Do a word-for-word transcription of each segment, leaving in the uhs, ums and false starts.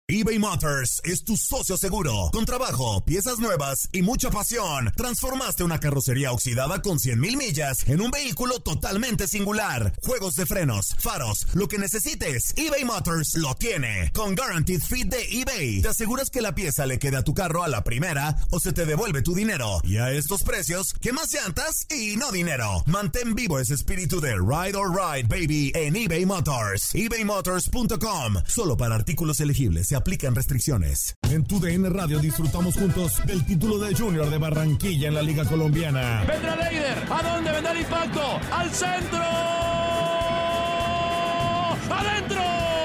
eBay Motors es tu socio seguro. Con trabajo, piezas nuevas y mucha pasión, transformaste una carrocería oxidada con cien mil millas en un vehículo totalmente singular. Juegos de frenos, faros, lo que necesites, eBay Motors lo tiene. Con Guaranteed Fit de eBay, te aseguras que la pieza le quede a tu carro a la primera o se te devuelve tu dinero. Y a estos precios, ¿qué más llantas y no dinero? Mantén vivo ese espíritu de Ride or Ride, baby, en eBay Motors. ebay motors punto com. Solo para artículos elegibles se aplican restricciones. En tu D N Radio disfrutamos juntos del título de Junior de Barranquilla en la Liga Colombiana. Vendrá Leider, ¿a dónde vendrá el impacto? ¡Al centro! ¡Adentro!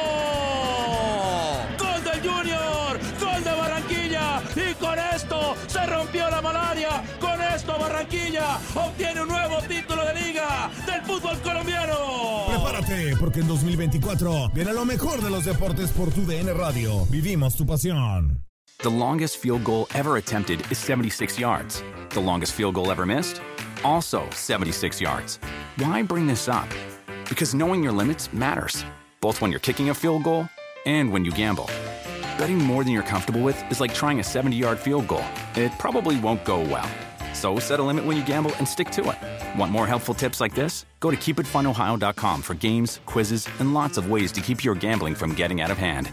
¡Gol del Junior! ¡Gol de Barranquilla! Y con esto se rompió la malaria. Con esto Barranquilla obtiene un nuevo título de liga del fútbol colombiano. Prepárate, porque en dos mil veinticuatro viene lo mejor de los deportes por tu D N Radio. Vivimos tu pasión. The longest field goal ever attempted is seventy-six yards. The longest field goal ever missed? Also seventy-six yards. Why bring this up? Because knowing your limits matters, both when you're kicking a field goal and when you gamble. Betting more than you're comfortable with is like trying a seventy-yard field goal. It probably won't go well. So set a limit when you gamble and stick to it. Want more helpful tips like this? Go to keep it fun ohio dot com for games, quizzes, and lots of ways to keep your gambling from getting out of hand.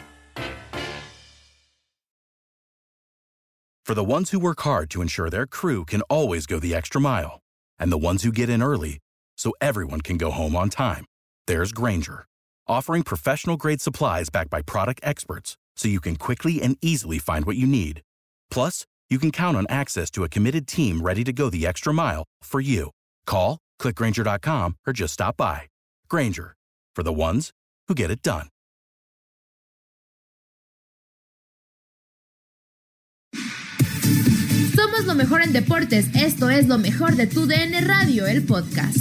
For the ones who work hard to ensure their crew can always go the extra mile, and the ones who get in early so everyone can go home on time, there's Grainger, offering professional-grade supplies backed by product experts so you can quickly and easily find what you need. Plus, you can count on access to a committed team ready to go the extra mile for you. Call, click Grainger dot com, or just stop by. Grainger, for the ones who get it done. Somos lo mejor en deportes. Esto es lo mejor de tu D N Radio, el podcast.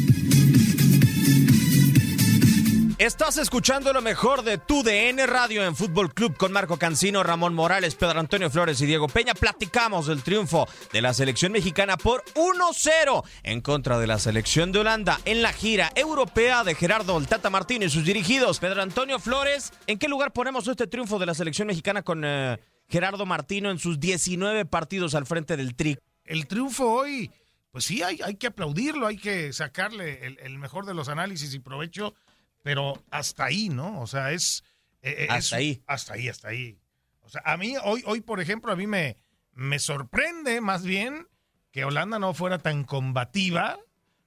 Estás escuchando lo mejor de tu D N Radio en Fútbol Club con Marco Cancino, Ramón Morales, Pedro Antonio Flores y Diego Peña. Platicamos del triunfo de la selección mexicana por uno cero en contra de la selección de Holanda en la gira europea de Gerardo el Tata Martino y sus dirigidos. Pedro Antonio Flores, ¿en qué lugar ponemos este triunfo de la selección mexicana con eh, Gerardo Martino en sus diecinueve partidos al frente del Tri? El triunfo hoy, pues sí, hay, hay que aplaudirlo, hay que sacarle el, el mejor de los análisis y provecho. Pero hasta ahí, ¿no? O sea, es... Eh, hasta es, ahí. Hasta ahí, hasta ahí. O sea, a mí, hoy, hoy por ejemplo, a mí me, me sorprende más bien que Holanda no fuera tan combativa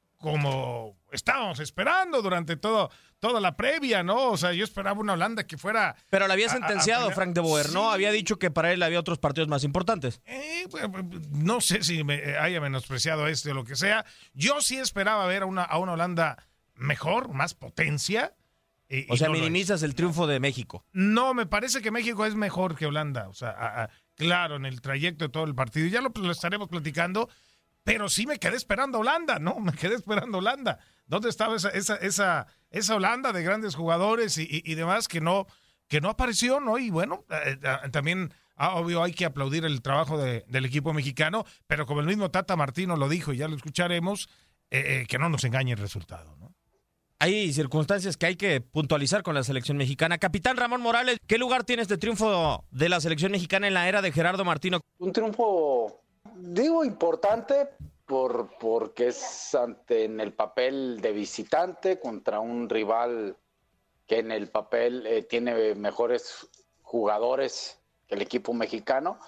como estábamos esperando durante todo, toda la previa, ¿no? O sea, yo esperaba una Holanda que fuera... Pero la había sentenciado a, a Frank de Boer, ¿no? Sí. Había dicho que para él había otros partidos más importantes. Eh, no sé si me haya menospreciado este o lo que sea. Yo sí esperaba ver a una, a una Holanda... mejor, más potencia. Y, o sea, no minimizas el triunfo de México. No, me parece que México es mejor que Holanda. O sea, a, a, claro, en el trayecto de todo el partido. Ya lo, lo estaremos platicando, pero sí me quedé esperando a Holanda, ¿no? Me quedé esperando a Holanda. ¿Dónde estaba esa, esa, esa, esa Holanda de grandes jugadores y, y, y demás que no, que no apareció, ¿no? Y bueno, eh, eh, también, ah, obvio, hay que aplaudir el trabajo de, del equipo mexicano, pero como el mismo Tata Martino lo dijo, y ya lo escucharemos, eh, eh, que no nos engañe el resultado, ¿no? Hay circunstancias que hay que puntualizar con la selección mexicana. Capitán Ramón Morales, ¿qué lugar tiene este triunfo de la selección mexicana en la era de Gerardo Martino? Un triunfo, digo, importante por porque es ante en el papel de visitante contra un rival que en el papel eh, tiene mejores jugadores que el equipo mexicano,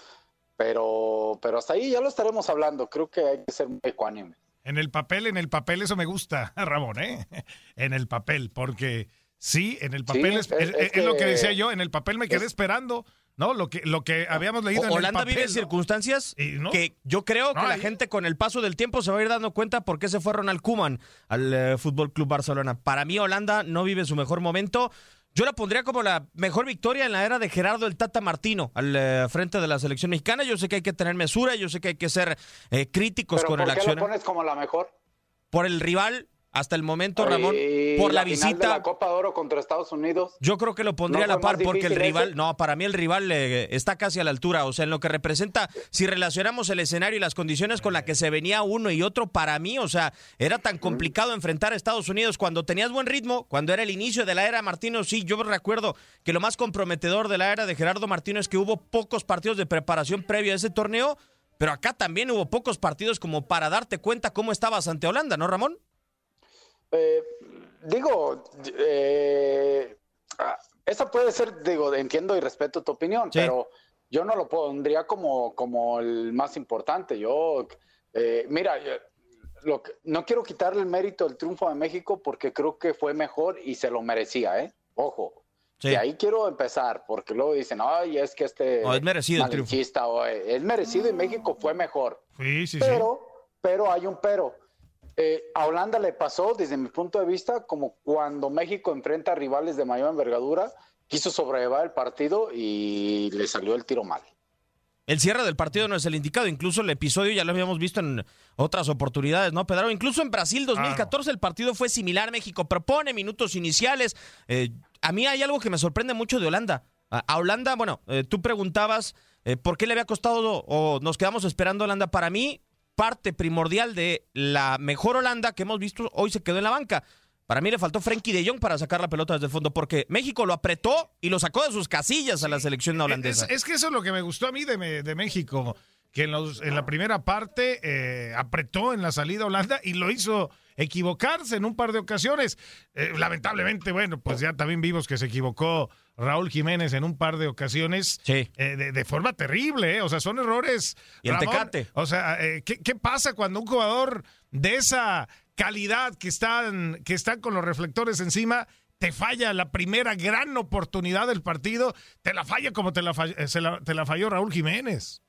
pero, pero hasta ahí ya lo estaremos hablando. Creo que hay que ser muy ecuánime. En el papel, en el papel, eso me gusta, Ramón, ¿eh? En el papel, porque sí, en el papel sí, es, es, es, es que, lo que decía yo, en el papel me quedé es, esperando, ¿no? Lo que, lo que habíamos leído o, en Holanda el papel. Holanda vive ¿no? circunstancias ¿no? que yo creo no, que la ahí... gente con el paso del tiempo se va a ir dando cuenta por qué se fue Ronald Koeman al uh, Fútbol Club Barcelona. Para mí, Holanda no vive su mejor momento. Yo la pondría como la mejor victoria en la era de Gerardo el Tata Martino al eh, frente de la selección mexicana. Yo sé que hay que tener mesura, yo sé que hay que ser eh, críticos ¿Pero con por el qué accionar. lo pones como la mejor? Por el rival hasta el momento, Ramón, y por la, la visita. Final de la Copa de Oro contra Estados Unidos. Yo creo que lo pondría ¿No a la par porque el rival, ese? no, para mí el rival eh, está casi a la altura, o sea, en lo que representa, si relacionamos el escenario y las condiciones con las que se venía uno y otro, para mí, o sea, era tan complicado enfrentar a Estados Unidos cuando tenías buen ritmo, cuando era el inicio de la era Martino. Sí, yo recuerdo que lo más comprometedor de la era de Gerardo Martino es que hubo pocos partidos de preparación previo a ese torneo, pero acá también hubo pocos partidos como para darte cuenta cómo estabas ante Holanda, ¿no, Ramón? Eh, digo, eh, esa puede ser, digo, entiendo y respeto tu opinión, sí, pero yo no lo pondría como, como el más importante. Yo, eh, mira, lo que, no quiero quitarle el mérito del triunfo de México porque creo que fue mejor y se lo merecía, ¿eh? Ojo. Sí. Y ahí quiero empezar, porque luego dicen, ay, es que este no, es merecido el triunfo. O, es merecido y México fue mejor. Sí, sí, pero, sí. pero hay un pero. Eh, a Holanda le pasó, desde mi punto de vista, como cuando México enfrenta a rivales de mayor envergadura, quiso sobrellevar el partido y le salió el tiro mal. El cierre del partido no es el indicado, incluso el episodio ya lo habíamos visto en otras oportunidades, ¿no, Pedro? Incluso en Brasil dos mil catorce ah, no. el partido fue similar, México propone minutos iniciales. Eh, a mí hay algo que me sorprende mucho de Holanda. A, a Holanda, bueno, eh, tú preguntabas eh, por qué le había costado o nos quedamos esperando a Holanda. Para mí, parte primordial de la mejor Holanda que hemos visto hoy se quedó en la banca. Para mí le faltó Frenkie de Jong para sacar la pelota desde el fondo, porque México lo apretó y lo sacó de sus casillas a la selección holandesa. Es, es que eso es lo que me gustó a mí de, de México, que en, los, en la primera parte eh, apretó en la salida Holanda y lo hizo equivocarse en un par de ocasiones. Eh, lamentablemente, bueno, pues ya también vimos que se equivocó Raúl Jiménez en un par de ocasiones, sí. eh, de, de forma terrible, ¿eh? O sea, son errores. Y el Ramón, Tecate. O sea, eh, ¿qué, ¿qué pasa cuando un jugador de esa calidad que están, que están con los reflectores encima te falla la primera gran oportunidad del partido? Te la falla como te la, falló, se la, te la falló Raúl Jiménez.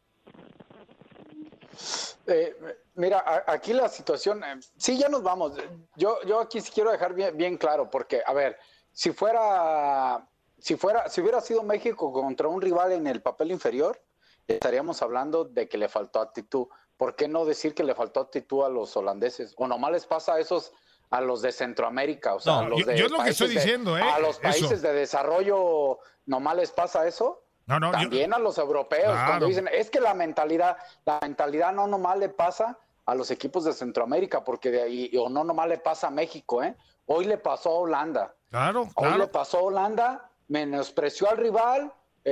Eh, mira, a, aquí la situación, eh, sí, ya nos vamos. Yo, yo aquí sí quiero dejar bien, bien claro, porque, a ver, si fuera, si fuera, si hubiera sido México contra un rival en el papel inferior, estaríamos hablando de que le faltó actitud. ¿Por qué no decir que le faltó actitud a los holandeses? O nomás les pasa a esos, a los de Centroamérica, o sea, no, a los yo, de yo es lo que estoy diciendo, de, ¿eh? a los países eso. de desarrollo, nomás les pasa eso. No, no, También yo... a los europeos, claro. Cuando dicen, es que la mentalidad, la mentalidad no nomás le pasa a los equipos de Centroamérica, porque de ahí, o no nomás le pasa a México, ¿eh? Hoy le pasó a Holanda. Claro, Hoy claro. le pasó a Holanda, menospreció al rival,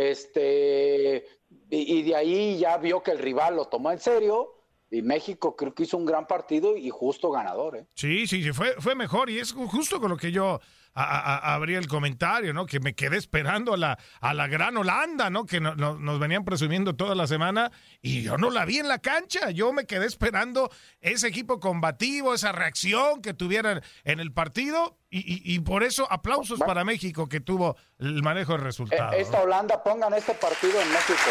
este, y, y de ahí ya vio que el rival lo tomó en serio. Y México creo que hizo un gran partido y justo ganador, ¿eh? Sí, sí, sí, fue, fue mejor y es justo con lo que yo a, a, abría el comentario, ¿no? Que me quedé esperando a la, a la gran Holanda, ¿no? Que no, no, nos venían presumiendo toda la semana y yo no la vi en la cancha. Yo me quedé esperando ese equipo combativo, esa reacción que tuvieran en el partido y, y, y por eso aplausos bueno, para México que tuvo el manejo del resultado. Esta ¿no? Holanda, pongan este partido en México.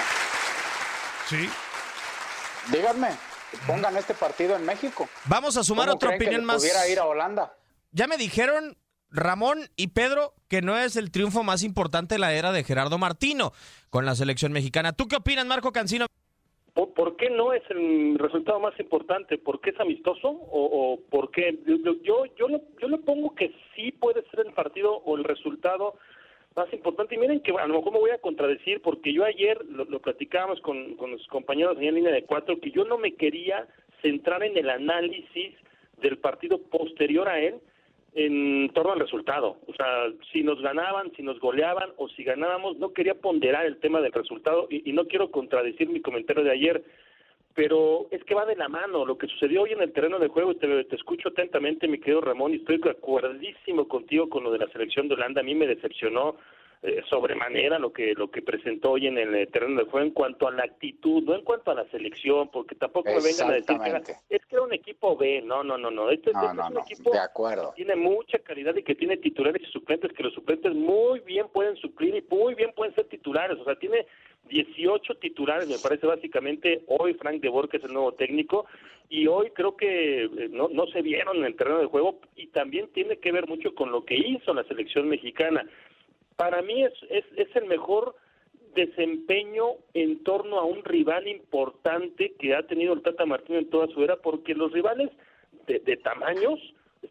Sí. Díganme. Pongan este partido en México. Vamos a sumar otra opinión que más. Pudiera ir a Holanda. Ya me dijeron, Ramón y Pedro, que no es el triunfo más importante de la era de Gerardo Martino con la selección mexicana. ¿Tú qué opinas, Marco Cancino? ¿Por, ¿Por qué no es el resultado más importante? ¿Por qué es amistoso? ¿O, o por qué? Yo, yo, yo, lo, yo le pongo que sí puede ser el partido o el resultado más importante. Y miren que a lo mejor me voy a contradecir porque yo ayer lo, lo platicábamos con, con los compañeros en línea de cuatro, que yo no me quería centrar en el análisis del partido posterior a él en torno al resultado. O sea, si nos ganaban, si nos goleaban o si ganábamos, no quería ponderar el tema del resultado y, y no quiero contradecir mi comentario de ayer, pero es que va de la mano lo que sucedió hoy en el terreno de juego. Te, te escucho atentamente, mi querido Ramón, y estoy de acuerdísimo contigo con lo de la selección de Holanda. A mí me decepcionó eh, sobremanera lo que lo que presentó hoy en el terreno de juego en cuanto a la actitud, no en cuanto a la selección, porque tampoco me vengan a decir que era, es que era un equipo B. No, no, no, no. Este, no, este no, es un no. equipo de acuerdo. que tiene mucha calidad y que tiene titulares y suplentes, que los suplentes muy bien pueden suplir y muy bien pueden ser titulares. O sea, tiene dieciocho titulares, me parece, básicamente. Hoy Frank de Boer, que es el nuevo técnico, y hoy creo que no, no se vieron en el terreno de juego, y también tiene que ver mucho con lo que hizo la selección mexicana. Para mí es, es, es el mejor desempeño en torno a un rival importante que ha tenido el Tata Martino en toda su era, porque los rivales de, de tamaños,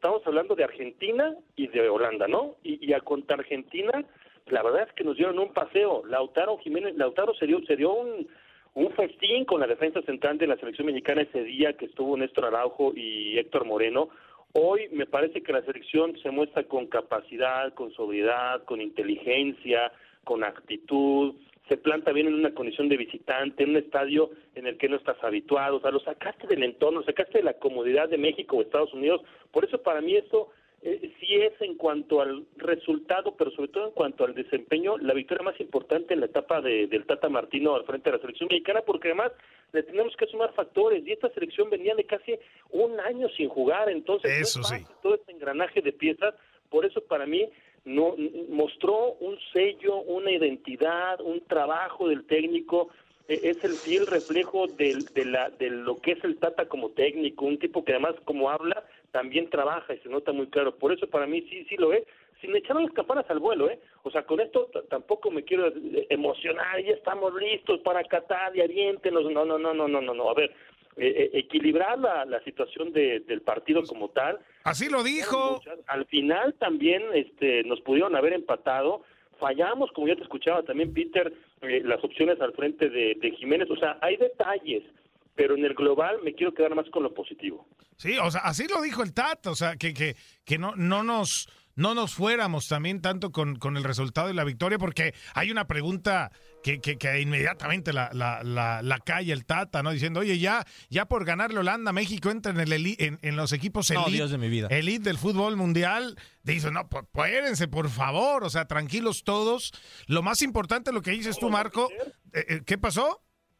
estamos hablando de Argentina y de Holanda, ¿no? Y, y a contra Argentina, la verdad es que nos dieron un paseo. Lautaro Jiménez, Lautaro se dio, se dio un, un festín con la defensa central de la selección mexicana ese día que estuvo Néstor Araujo y Héctor Moreno. Hoy me parece que la selección se muestra con capacidad, con sobriedad, con inteligencia, con actitud, se planta bien en una condición de visitante, en un estadio en el que no estás habituado, o sea, lo sacaste del entorno, lo sacaste de la comodidad de México o Estados Unidos. Por eso para mí eso eh, sí es en cuanto al resultado, pero sobre todo en cuanto al desempeño, la victoria más importante en la etapa de, del Tata Martino al frente de la selección mexicana, porque además le tenemos que sumar factores, y esta selección venía de casi un año sin jugar, entonces eso no es sí. fácil, todo este engranaje de piezas. Por eso para mí no mostró un sello, una identidad, un trabajo del técnico, eh, es el fiel reflejo del, de, la, de lo que es el Tata como técnico, un tipo que además como habla, también trabaja y se nota muy claro. Por eso para mí sí, sí lo es, sin echar las campanas al vuelo, ¿eh? O sea, con esto t- tampoco me quiero emocionar, ya estamos listos para Qatar y aviéntenos. No, no, no, no, no, no, no. A ver, eh, eh, equilibrar la, la situación de, del partido como tal. Así lo dijo. Al final también este, nos pudieron haber empatado. Fallamos, como ya te escuchaba también, Peter, eh, las opciones al frente de, de Jiménez. O sea, hay detalles, pero en el global me quiero quedar más con lo positivo. Sí, o sea, así lo dijo el Tata, o sea, que, que, que no, no nos... no nos fuéramos también tanto con, con el resultado y la victoria, porque hay una pregunta que, que, que inmediatamente la, la, la, la calla el Tata, ¿no? Diciendo, oye, ya, ya por ganarle Holanda, México entra en el eli- en, en los equipos elite, No, Dios de mi vida. elite del fútbol mundial. Dice, no, pues puédense, por favor, o sea, tranquilos todos. Lo más importante, lo que dices tú, Marco, eh, eh, ¿qué pasó?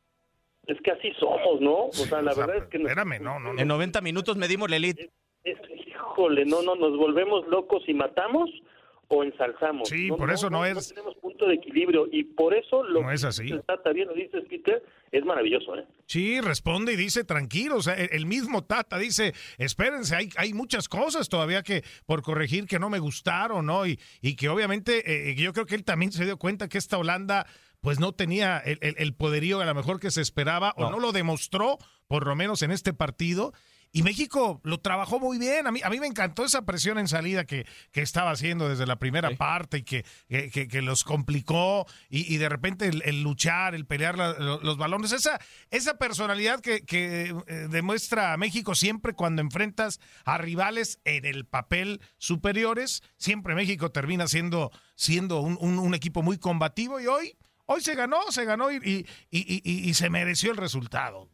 Es que así somos, ¿no? O sea, la O sea, verdad es que... espérame, no, no, no. En noventa minutos medimos la elite. Es, híjole, no, no, nos volvemos locos y matamos o ensalzamos. Sí, no, por eso no, no es... No tenemos punto de equilibrio y por eso lo no es así. que Tata bien lo dices, Peter, es maravilloso, ¿eh? Sí, responde y dice tranquilo, o sea, el mismo Tata dice, espérense, hay, hay muchas cosas todavía que por corregir que no me gustaron, ¿no? Y, y que obviamente eh, yo creo que él también se dio cuenta que esta Holanda pues no tenía el, el, el poderío a lo mejor que se esperaba, no. o no lo demostró, por lo menos en este partido. Y México lo trabajó muy bien. A mí, a mí me encantó esa presión en salida que, que estaba haciendo desde la primera sí. parte y que, que, que los complicó. Y, y de repente el, el luchar, el pelear la, los balones. Esa, esa personalidad que, que demuestra México siempre cuando enfrentas a rivales en el papel superiores. Siempre México termina siendo, siendo un, un, un equipo muy combativo. Y hoy, hoy se ganó, se ganó y, y, y, y, y se mereció el resultado.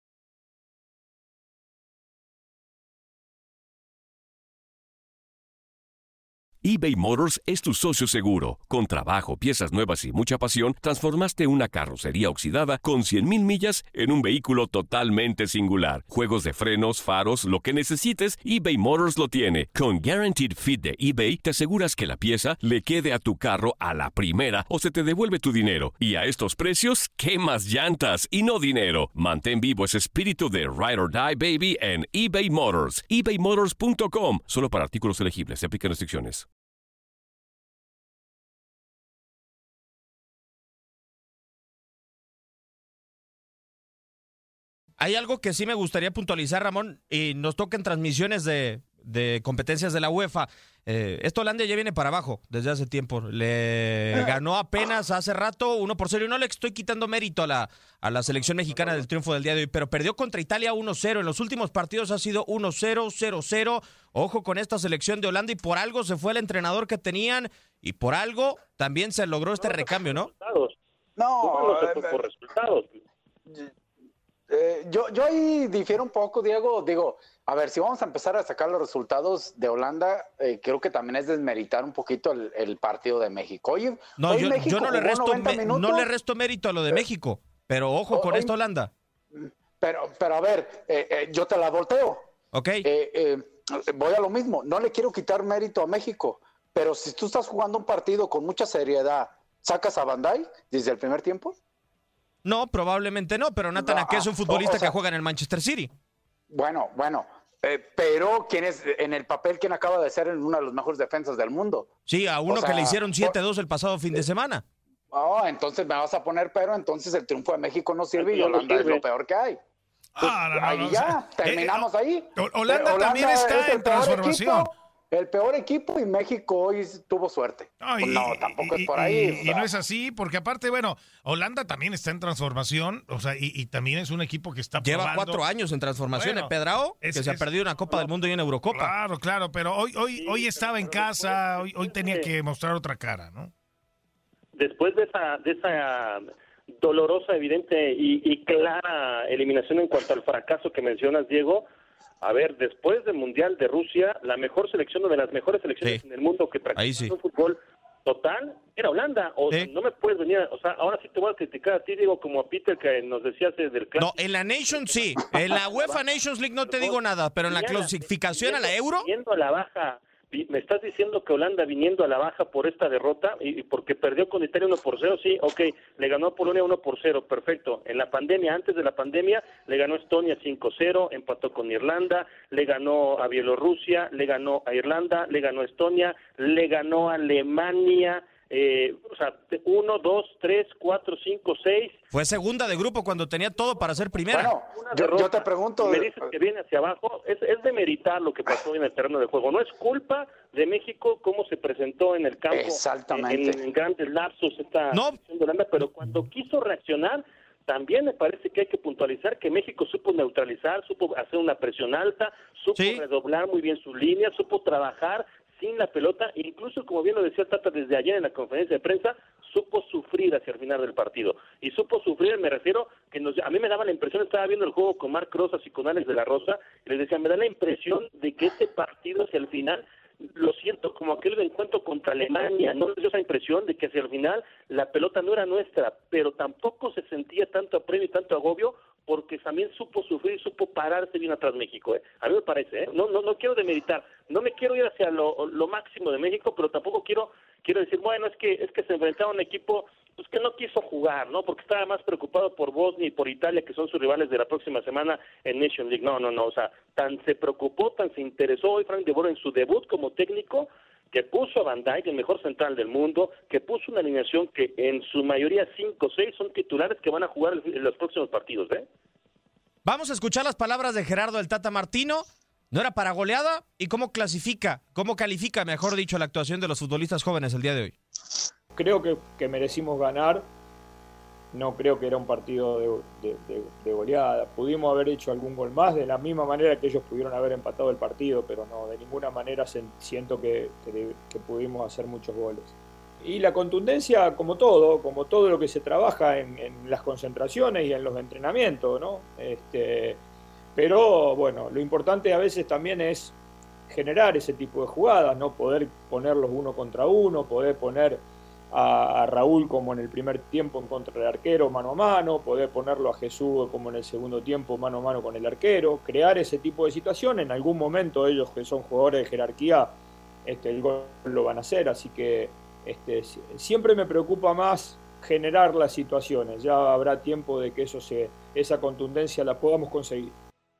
eBay Motors es tu socio seguro. Con trabajo, piezas nuevas y mucha pasión, transformaste una carrocería oxidada con cien mil millas en un vehículo totalmente singular. Juegos de frenos, faros, lo que necesites, eBay Motors lo tiene. Con Guaranteed Fit de eBay, te aseguras que la pieza le quede a tu carro a la primera o se te devuelve tu dinero. Y a estos precios, ¿qué más llantas y no dinero? Mantén vivo ese espíritu de Ride or Die, baby, en eBay Motors. ebay motors punto com. Solo para artículos elegibles. Se aplican restricciones. Hay algo que sí me gustaría puntualizar, Ramón, y nos tocan transmisiones de, de competencias de la UEFA. Eh, esto Holanda ya viene para abajo desde hace tiempo. Le ganó apenas hace rato uno por cero y no le estoy quitando mérito a la, a la selección mexicana del triunfo del día de hoy, pero perdió contra Italia uno cero. En los últimos partidos ha sido uno cero, cero cero. Ojo con esta selección de Holanda y por algo se fue el entrenador que tenían y por algo también se logró este recambio, ¿no? No, no por, por resultados. Eh, yo, yo ahí difiero un poco, Diego. Digo, a ver, si vamos a empezar a sacar los resultados de Holanda, eh, creo que también es desmeritar un poquito el, el partido de México. Hoy, no, hoy yo, México yo no, le resto, me, minutos, no le resto mérito a lo de México, pero ojo con hoy, esta Holanda. Pero, pero a ver, eh, eh, yo te la volteo. Ok. Eh, eh, voy a lo mismo. No le quiero quitar mérito a México, pero si tú estás jugando un partido con mucha seriedad, ¿sacas a Van Dijk desde el primer tiempo? No, probablemente no, pero Nathan Ake no, es un futbolista o sea, que juega en el Manchester City. Bueno, bueno, eh, pero ¿quién es en el papel quién acaba de ser en una de las mejores defensas del mundo? Sí, a uno o sea, que le hicieron siete dos el pasado fin de semana. Oh, entonces me vas a poner pero, entonces el triunfo de México no sirve y Holanda no es lo peor que hay. Pues, Ah, no, no, ahí no, ya, o sea, terminamos eh, ahí. Holanda, Holanda también es está el en peor transformación. Equipo, el peor equipo y México hoy tuvo suerte. No, y, no tampoco y, es por y, ahí. Y, o sea. y no es así, porque aparte, bueno, Holanda también está en transformación, o sea, y, y también es un equipo que está Lleva probando. cuatro años en transformación, Bueno, ¿eh, Pedrao? es- que se es- ha perdido una Copa del Mundo y una Eurocopa. Claro, claro, pero hoy, hoy, Sí, hoy estaba en pero casa, hoy, después- hoy tenía que mostrar otra cara, ¿no? Después de esa, de esa dolorosa, evidente y, y clara eliminación en cuanto al fracaso que mencionas, Diego, a ver, después del Mundial de Rusia, la mejor selección, una de las mejores selecciones Sí. en el mundo que Ahí practica sí. un fútbol total, era Holanda. O Sí. sea, no me puedes venir, a- o sea, ahora sí te voy a criticar a ti, Diego, como a Peter que nos decías desde el No, clásico. en la Nations sí. En la UEFA Nations League no te digo nada, pero en la Viniendo- clasificación a la viniendo- Euro, Viniendo a la baja, vi- me estás diciendo que Holanda viniendo a la baja por esta derrota y, y porque perdió con Italia uno por cero, sí, ok, le ganó a Polonia uno por cero, perfecto. En la pandemia, antes de la pandemia, le ganó a Estonia cinco cero, empató con Irlanda, le ganó a Bielorrusia, le ganó a Irlanda, le ganó a Estonia, le ganó a Alemania, eh, o sea, uno, dos, tres, cuatro, cinco, seis. fue segunda de grupo cuando tenía todo para ser primera. Bueno, Una yo, derrota, yo te pregunto. y me dices que viene hacia abajo, es, es de meritar lo que pasó en el terreno de juego. No es culpa de México cómo se presentó en el campo, Exactamente. en, en grandes lapsos esta No. selección de Holanda, pero cuando quiso reaccionar, también me parece que hay que puntualizar que México supo neutralizar, supo hacer una presión alta, supo Sí. redoblar muy bien sus líneas, supo trabajar sin la pelota, incluso como bien lo decía Tata desde ayer en la conferencia de prensa, supo sufrir hacia el final del partido. Y supo sufrir, me refiero, que nos, a mí me daba la impresión, estaba viendo el juego con Marc Rosas y con Alex de la Rosa, y les decía, me da la impresión de que este partido hacia el final, lo siento como aquel encuentro contra Alemania, no les dio esa impresión de que hacia el final la pelota no era nuestra, pero tampoco se sentía tanto apremio y tanto agobio, porque también supo sufrir y supo pararse bien atrás México, ¿eh? A mí me parece, ¿eh? No, no, no quiero demeritar, no me quiero ir hacia lo, lo máximo de México, pero tampoco quiero quiero decir, bueno, es que es que se enfrentaba a un equipo pues que no quiso jugar, ¿no? Porque estaba más preocupado por Bosnia y por Italia, que son sus rivales de la próxima semana en Nation League. No, no, no, o sea, tan se preocupó, tan se interesó hoy Frank de Boer en su debut como técnico, que puso a Van Dijk, el mejor central del mundo, que puso una alineación que en su mayoría cinco o seis son titulares que van a jugar en los próximos partidos, ¿eh? Vamos a escuchar las palabras de Gerardo el Tata Martino. ¿No era para goleada? ¿Y cómo clasifica, cómo califica, mejor dicho, la actuación de los futbolistas jóvenes el día de hoy? Creo que, que merecimos ganar. No creo que era un partido de, de, de, de goleada. Pudimos haber hecho algún gol más, de la misma manera que ellos pudieron haber empatado el partido, pero no, de ninguna manera se, siento que, que, que pudimos hacer muchos goles. Y la contundencia, como todo, como todo lo que se trabaja en, en las concentraciones y en los entrenamientos, ¿no? Este, pero bueno, lo importante a veces también es generar ese tipo de jugadas, ¿no? Poder ponerlos uno contra uno, poder poner a, a Raúl como en el primer tiempo en contra del arquero mano a mano, poder ponerlo a Jesús como en el segundo tiempo mano a mano con el arquero, crear ese tipo de situación. En algún momento ellos, que son jugadores de jerarquía, este, el gol lo van a hacer, así que este, siempre me preocupa más generar las situaciones. Ya habrá tiempo de que eso se, esa contundencia la podamos conseguir.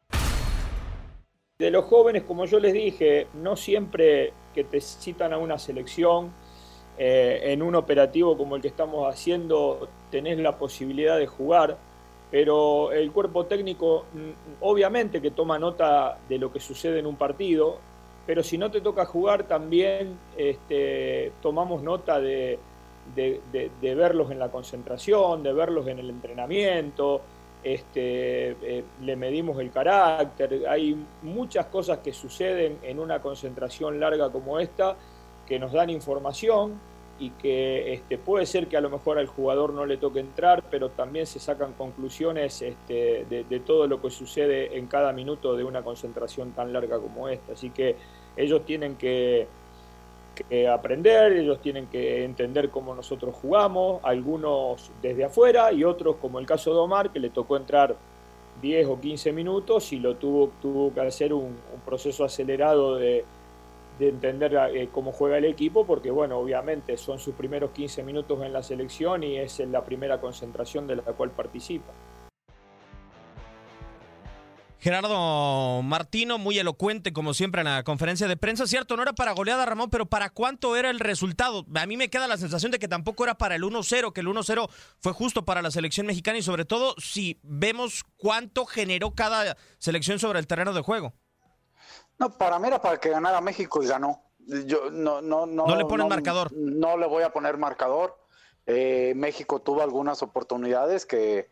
De los jóvenes, como yo les dije, no siempre que te citan a una selección, eh, en un operativo como el que estamos haciendo, tenés la posibilidad de jugar, pero el cuerpo técnico obviamente que toma nota de lo que sucede en un partido, pero si no te toca jugar también este, tomamos nota de, de, de, de verlos en la concentración, de verlos en el entrenamiento. Este, eh, le medimos el carácter. Hay muchas cosas que suceden en una concentración larga como esta que nos dan información y que este, puede ser que a lo mejor al jugador no le toque entrar, pero también se sacan conclusiones este, de, de todo lo que sucede en cada minuto de una concentración tan larga como esta. Así que ellos tienen que que aprender, ellos tienen que entender cómo nosotros jugamos, algunos desde afuera y otros, como el caso de Omar, que le tocó entrar diez o quince minutos y lo tuvo, tuvo que hacer un, un proceso acelerado de, de entender eh, cómo juega el equipo, porque bueno, obviamente son sus primeros quince minutos en la selección y es la primera concentración de la cual participa. Gerardo Martino, muy elocuente como siempre en la conferencia de prensa. Cierto, no era para goleada, Ramón, pero ¿para cuánto era el resultado? A mí me queda la sensación de que tampoco era para el uno cero, que el uno cero fue justo para la selección mexicana y sobre todo si vemos cuánto generó cada selección sobre el terreno de juego. No, para mí era para que ganara México y ganó. Yo no, no, no. No le pones no, marcador. No le voy a poner marcador. Eh, México tuvo algunas oportunidades que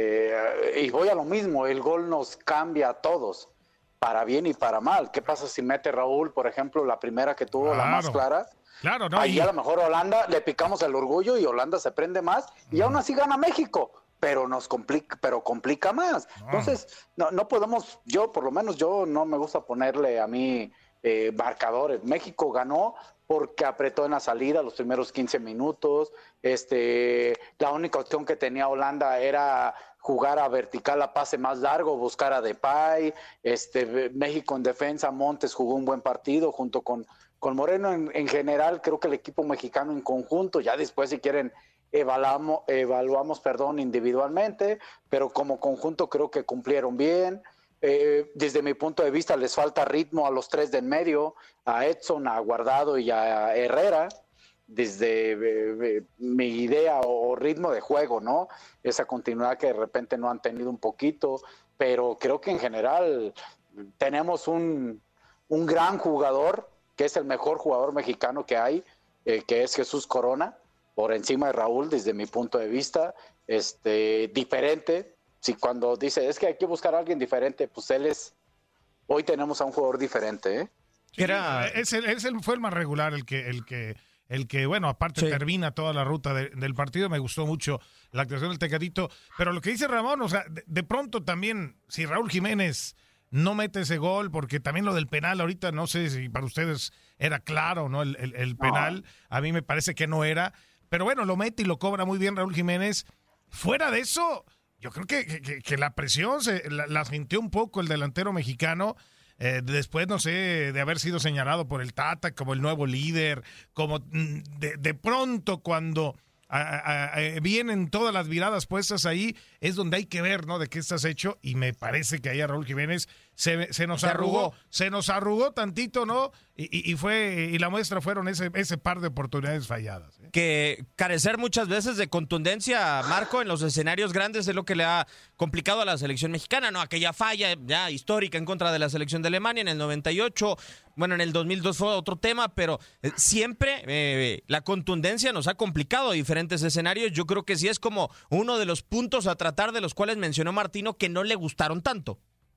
eh, y voy a lo mismo. El gol nos cambia a todos, para bien y para mal. ¿Qué pasa si mete Raúl, por ejemplo, la primera que tuvo, claro, la más clara? Claro, no. Ahí y... a lo mejor Holanda le picamos el orgullo y Holanda se prende más y mm. aún así gana México. Pero nos complica, pero complica más. No. Entonces, no, no podemos, yo por lo menos yo no me gusta ponerle a mí eh, marcadores. México ganó porque apretó en la salida los primeros quince minutos. Este, la única opción que tenía Holanda era jugar a vertical a pase más largo, buscar a Depay. Este, México en defensa, Montes jugó un buen partido junto con, con Moreno. En, en general, creo que el equipo mexicano en conjunto, ya después si quieren evaluamos, evaluamos perdón, individualmente, pero como conjunto creo que cumplieron bien. Eh, desde mi punto de vista les falta ritmo a los tres de en medio, a Edson, a Guardado y a Herrera, desde eh, eh, mi idea o, o ritmo de juego, ¿no? Esa continuidad que de repente no han tenido un poquito, pero creo que en general tenemos un, un gran jugador, que es el mejor jugador mexicano que hay, eh, que es Jesús Corona, por encima de Raúl, desde mi punto de vista, este, diferente. Si cuando dice, es que hay que buscar a alguien diferente, pues él es, hoy tenemos a un jugador diferente, ¿eh? Sí, era... es el, es el, fue el más regular, el que, el que, el que bueno, aparte sí. termina toda la ruta de, del partido. Me gustó mucho la actuación del Tecatito, pero lo que dice Ramón, o sea, de, de pronto también, si Raúl Jiménez no mete ese gol, porque también lo del penal, ahorita no sé si para ustedes era claro, ¿no? El, el, el penal, no. A mí me parece que no era. Pero bueno, lo mete y lo cobra muy bien Raúl Jiménez. Fuera de eso, yo creo que, que, que la presión se la, la sintió un poco el delantero mexicano. Eh, después, no sé, de haber sido señalado por el Tata como el nuevo líder, como de, de pronto cuando a, a, a, vienen todas las miradas puestas ahí, es donde hay que ver, ¿no? De qué estás hecho. Y me parece que ahí a Raúl Jiménez se, se nos se arrugó, arrugó, se nos arrugó tantito, ¿no? Y, y, y fue y la muestra fueron ese, ese par de oportunidades falladas, ¿eh? Que carecer muchas veces de contundencia, Marco, en los escenarios grandes es lo que le ha complicado a la selección mexicana, ¿no? Aquella falla ya histórica en contra de la selección de Alemania en el noventa y ocho, bueno, en el dos mil dos fue otro tema, pero eh, siempre eh, la contundencia nos ha complicado diferentes escenarios. Yo creo que sí es como uno de los puntos a tratar, de los cuales mencionó Martino que no le gustaron tanto.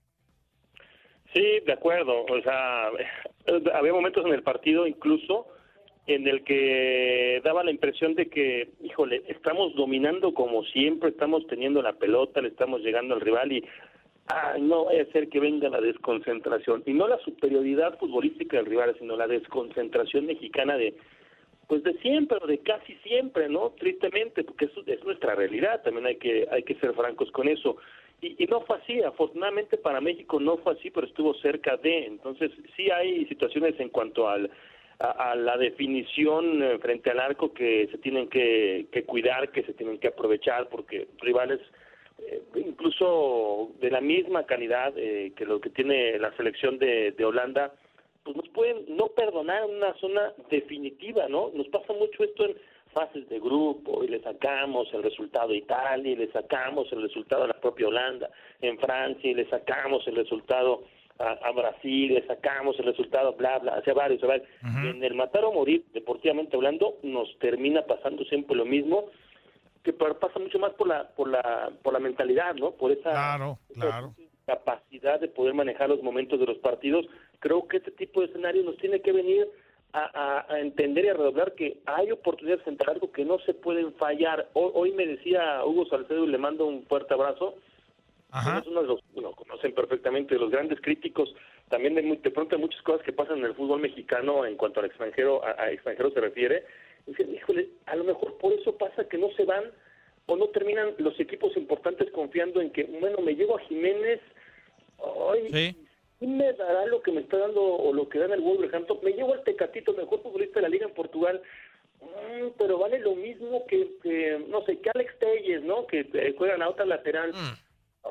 Sí, de acuerdo. O sea, había momentos en el partido incluso en el que daba la impresión de que, híjole, estamos dominando como siempre, estamos teniendo la pelota, le estamos llegando al rival y ah, no vaya a ser que venga la desconcentración. Y no la superioridad futbolística del rival, sino la desconcentración mexicana de, pues de siempre, o de casi siempre, ¿no? Tristemente, porque eso es nuestra realidad, también hay que, hay que ser francos con eso. Y, y no fue así, afortunadamente para México no fue así, pero estuvo cerca de. Entonces sí hay situaciones en cuanto al, a, a la definición eh, frente al arco que se tienen que, que cuidar, que se tienen que aprovechar, porque rivales eh, incluso de la misma calidad eh, que lo que tiene la selección de, de Holanda, pues nos pueden no perdonar en una zona definitiva, ¿no? Nos pasa mucho esto en fases de grupo y le sacamos el resultado a Italia y le sacamos el resultado a la propia Holanda, en Francia y le sacamos el resultado a, a Brasil, le sacamos el resultado bla bla, hacia varios, hacia varios. Uh-huh. En el matar o morir, deportivamente hablando, nos termina pasando siempre lo mismo, que pasa mucho más por la por la por la mentalidad, ¿no? Por esa, claro, claro. esa capacidad de poder manejar los momentos de los partidos. Creo que este tipo de escenarios nos tiene que venir A, a, a entender y a redoblar que hay oportunidades frente al arco que no se pueden fallar. Hoy, hoy me decía Hugo Salcedo, y le mando un fuerte abrazo. Ajá. Es uno de los, bueno, conocen perfectamente, de los grandes críticos también de, de pronto hay muchas cosas que pasan en el fútbol mexicano en cuanto al extranjero, a, a extranjero se refiere. Dicen, híjole, a lo mejor por eso pasa que no se van o no terminan los equipos importantes confiando en que, bueno, me llevo a Jiménez, ay, sí. ¿Y me dará lo que me está dando o lo que da en el Wolverhampton? Me llevo al Tecatito, mejor futbolista de la liga en Portugal, mm, pero vale lo mismo que, que, no sé, que Alex Telles, ¿no? Que eh, juega en la otra lateral. Mm.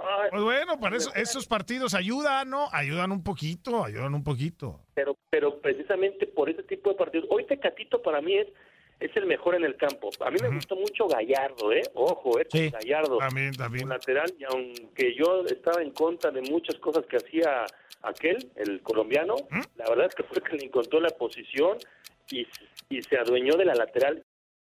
Pues bueno, para eso, esos partidos ayudan, ¿no? Ayudan un poquito, ayudan un poquito. Pero, pero precisamente por ese tipo de partidos, hoy Tecatito para mí es, es el mejor en el campo. A mí me uh-huh. gustó mucho Gallardo, ¿eh? Ojo, ¿eh? Sí, Gallardo. También, también. Lateral, y aunque yo estaba en contra de muchas cosas que hacía aquel, el colombiano, ¿Mm? la verdad es que fue que le encontró la posición y, y se adueñó de la lateral.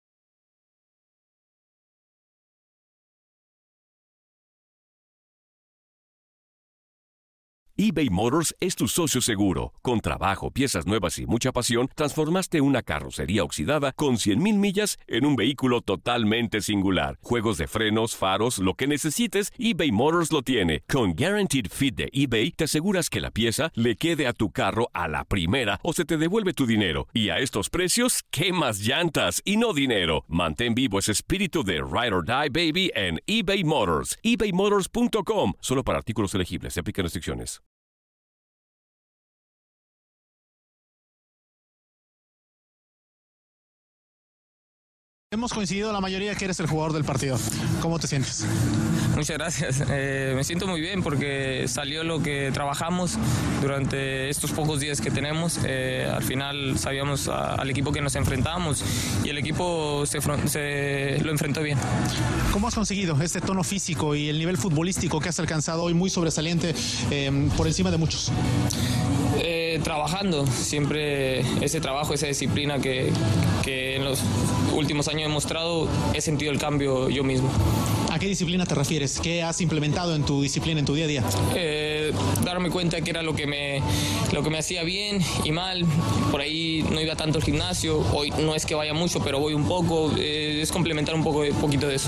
eBay Motors es tu socio seguro. Con trabajo, piezas nuevas y mucha pasión, transformaste una carrocería oxidada con cien mil millas en un vehículo totalmente singular. Juegos de frenos, faros, lo que necesites, eBay Motors lo tiene. Con Guaranteed Fit de eBay, te aseguras que la pieza le quede a tu carro a la primera o se te devuelve tu dinero. Y a estos precios, ¿qué más llantas y no dinero? Mantén vivo ese espíritu de Ride or Die, baby, en eBay Motors. ebay motors punto com. Solo para artículos elegibles. Se aplican restricciones. Hemos coincidido la mayoría que eres el jugador del partido. ¿Cómo te sientes? Muchas gracias. Eh, me siento muy bien porque salió lo que trabajamos durante estos pocos días que tenemos. Eh, al final sabíamos a, al equipo que nos enfrentábamos y el equipo se, se lo enfrentó bien. ¿Cómo has conseguido este tono físico y el nivel futbolístico que has alcanzado hoy muy sobresaliente eh, por encima de muchos? Eh, trabajando, siempre ese trabajo, esa disciplina que, que en los últimos años he mostrado, he sentido el cambio yo mismo. ¿A qué disciplina te refieres? ¿Qué has implementado en tu disciplina, en tu día a día? Eh, darme cuenta que era lo que me lo que me hacía bien y mal. Por ahí no iba tanto al gimnasio, hoy no es que vaya mucho, pero voy un poco. Eh, es complementar un poco, un poquito de eso.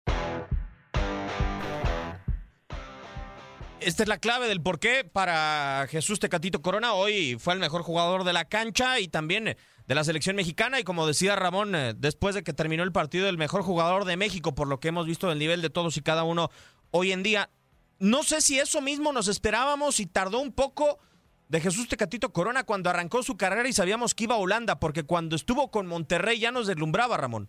Esta es la clave del porqué para Jesús Tecatito Corona. Hoy fue el mejor jugador de la cancha y también de la selección mexicana. Y como decía Ramón, después de que terminó el partido, el mejor jugador de México, por lo que hemos visto del nivel de todos y cada uno hoy en día. No sé si eso mismo nos esperábamos y tardó un poco de Jesús Tecatito Corona cuando arrancó su carrera y sabíamos que iba a Holanda, porque cuando estuvo con Monterrey ya nos deslumbraba, Ramón.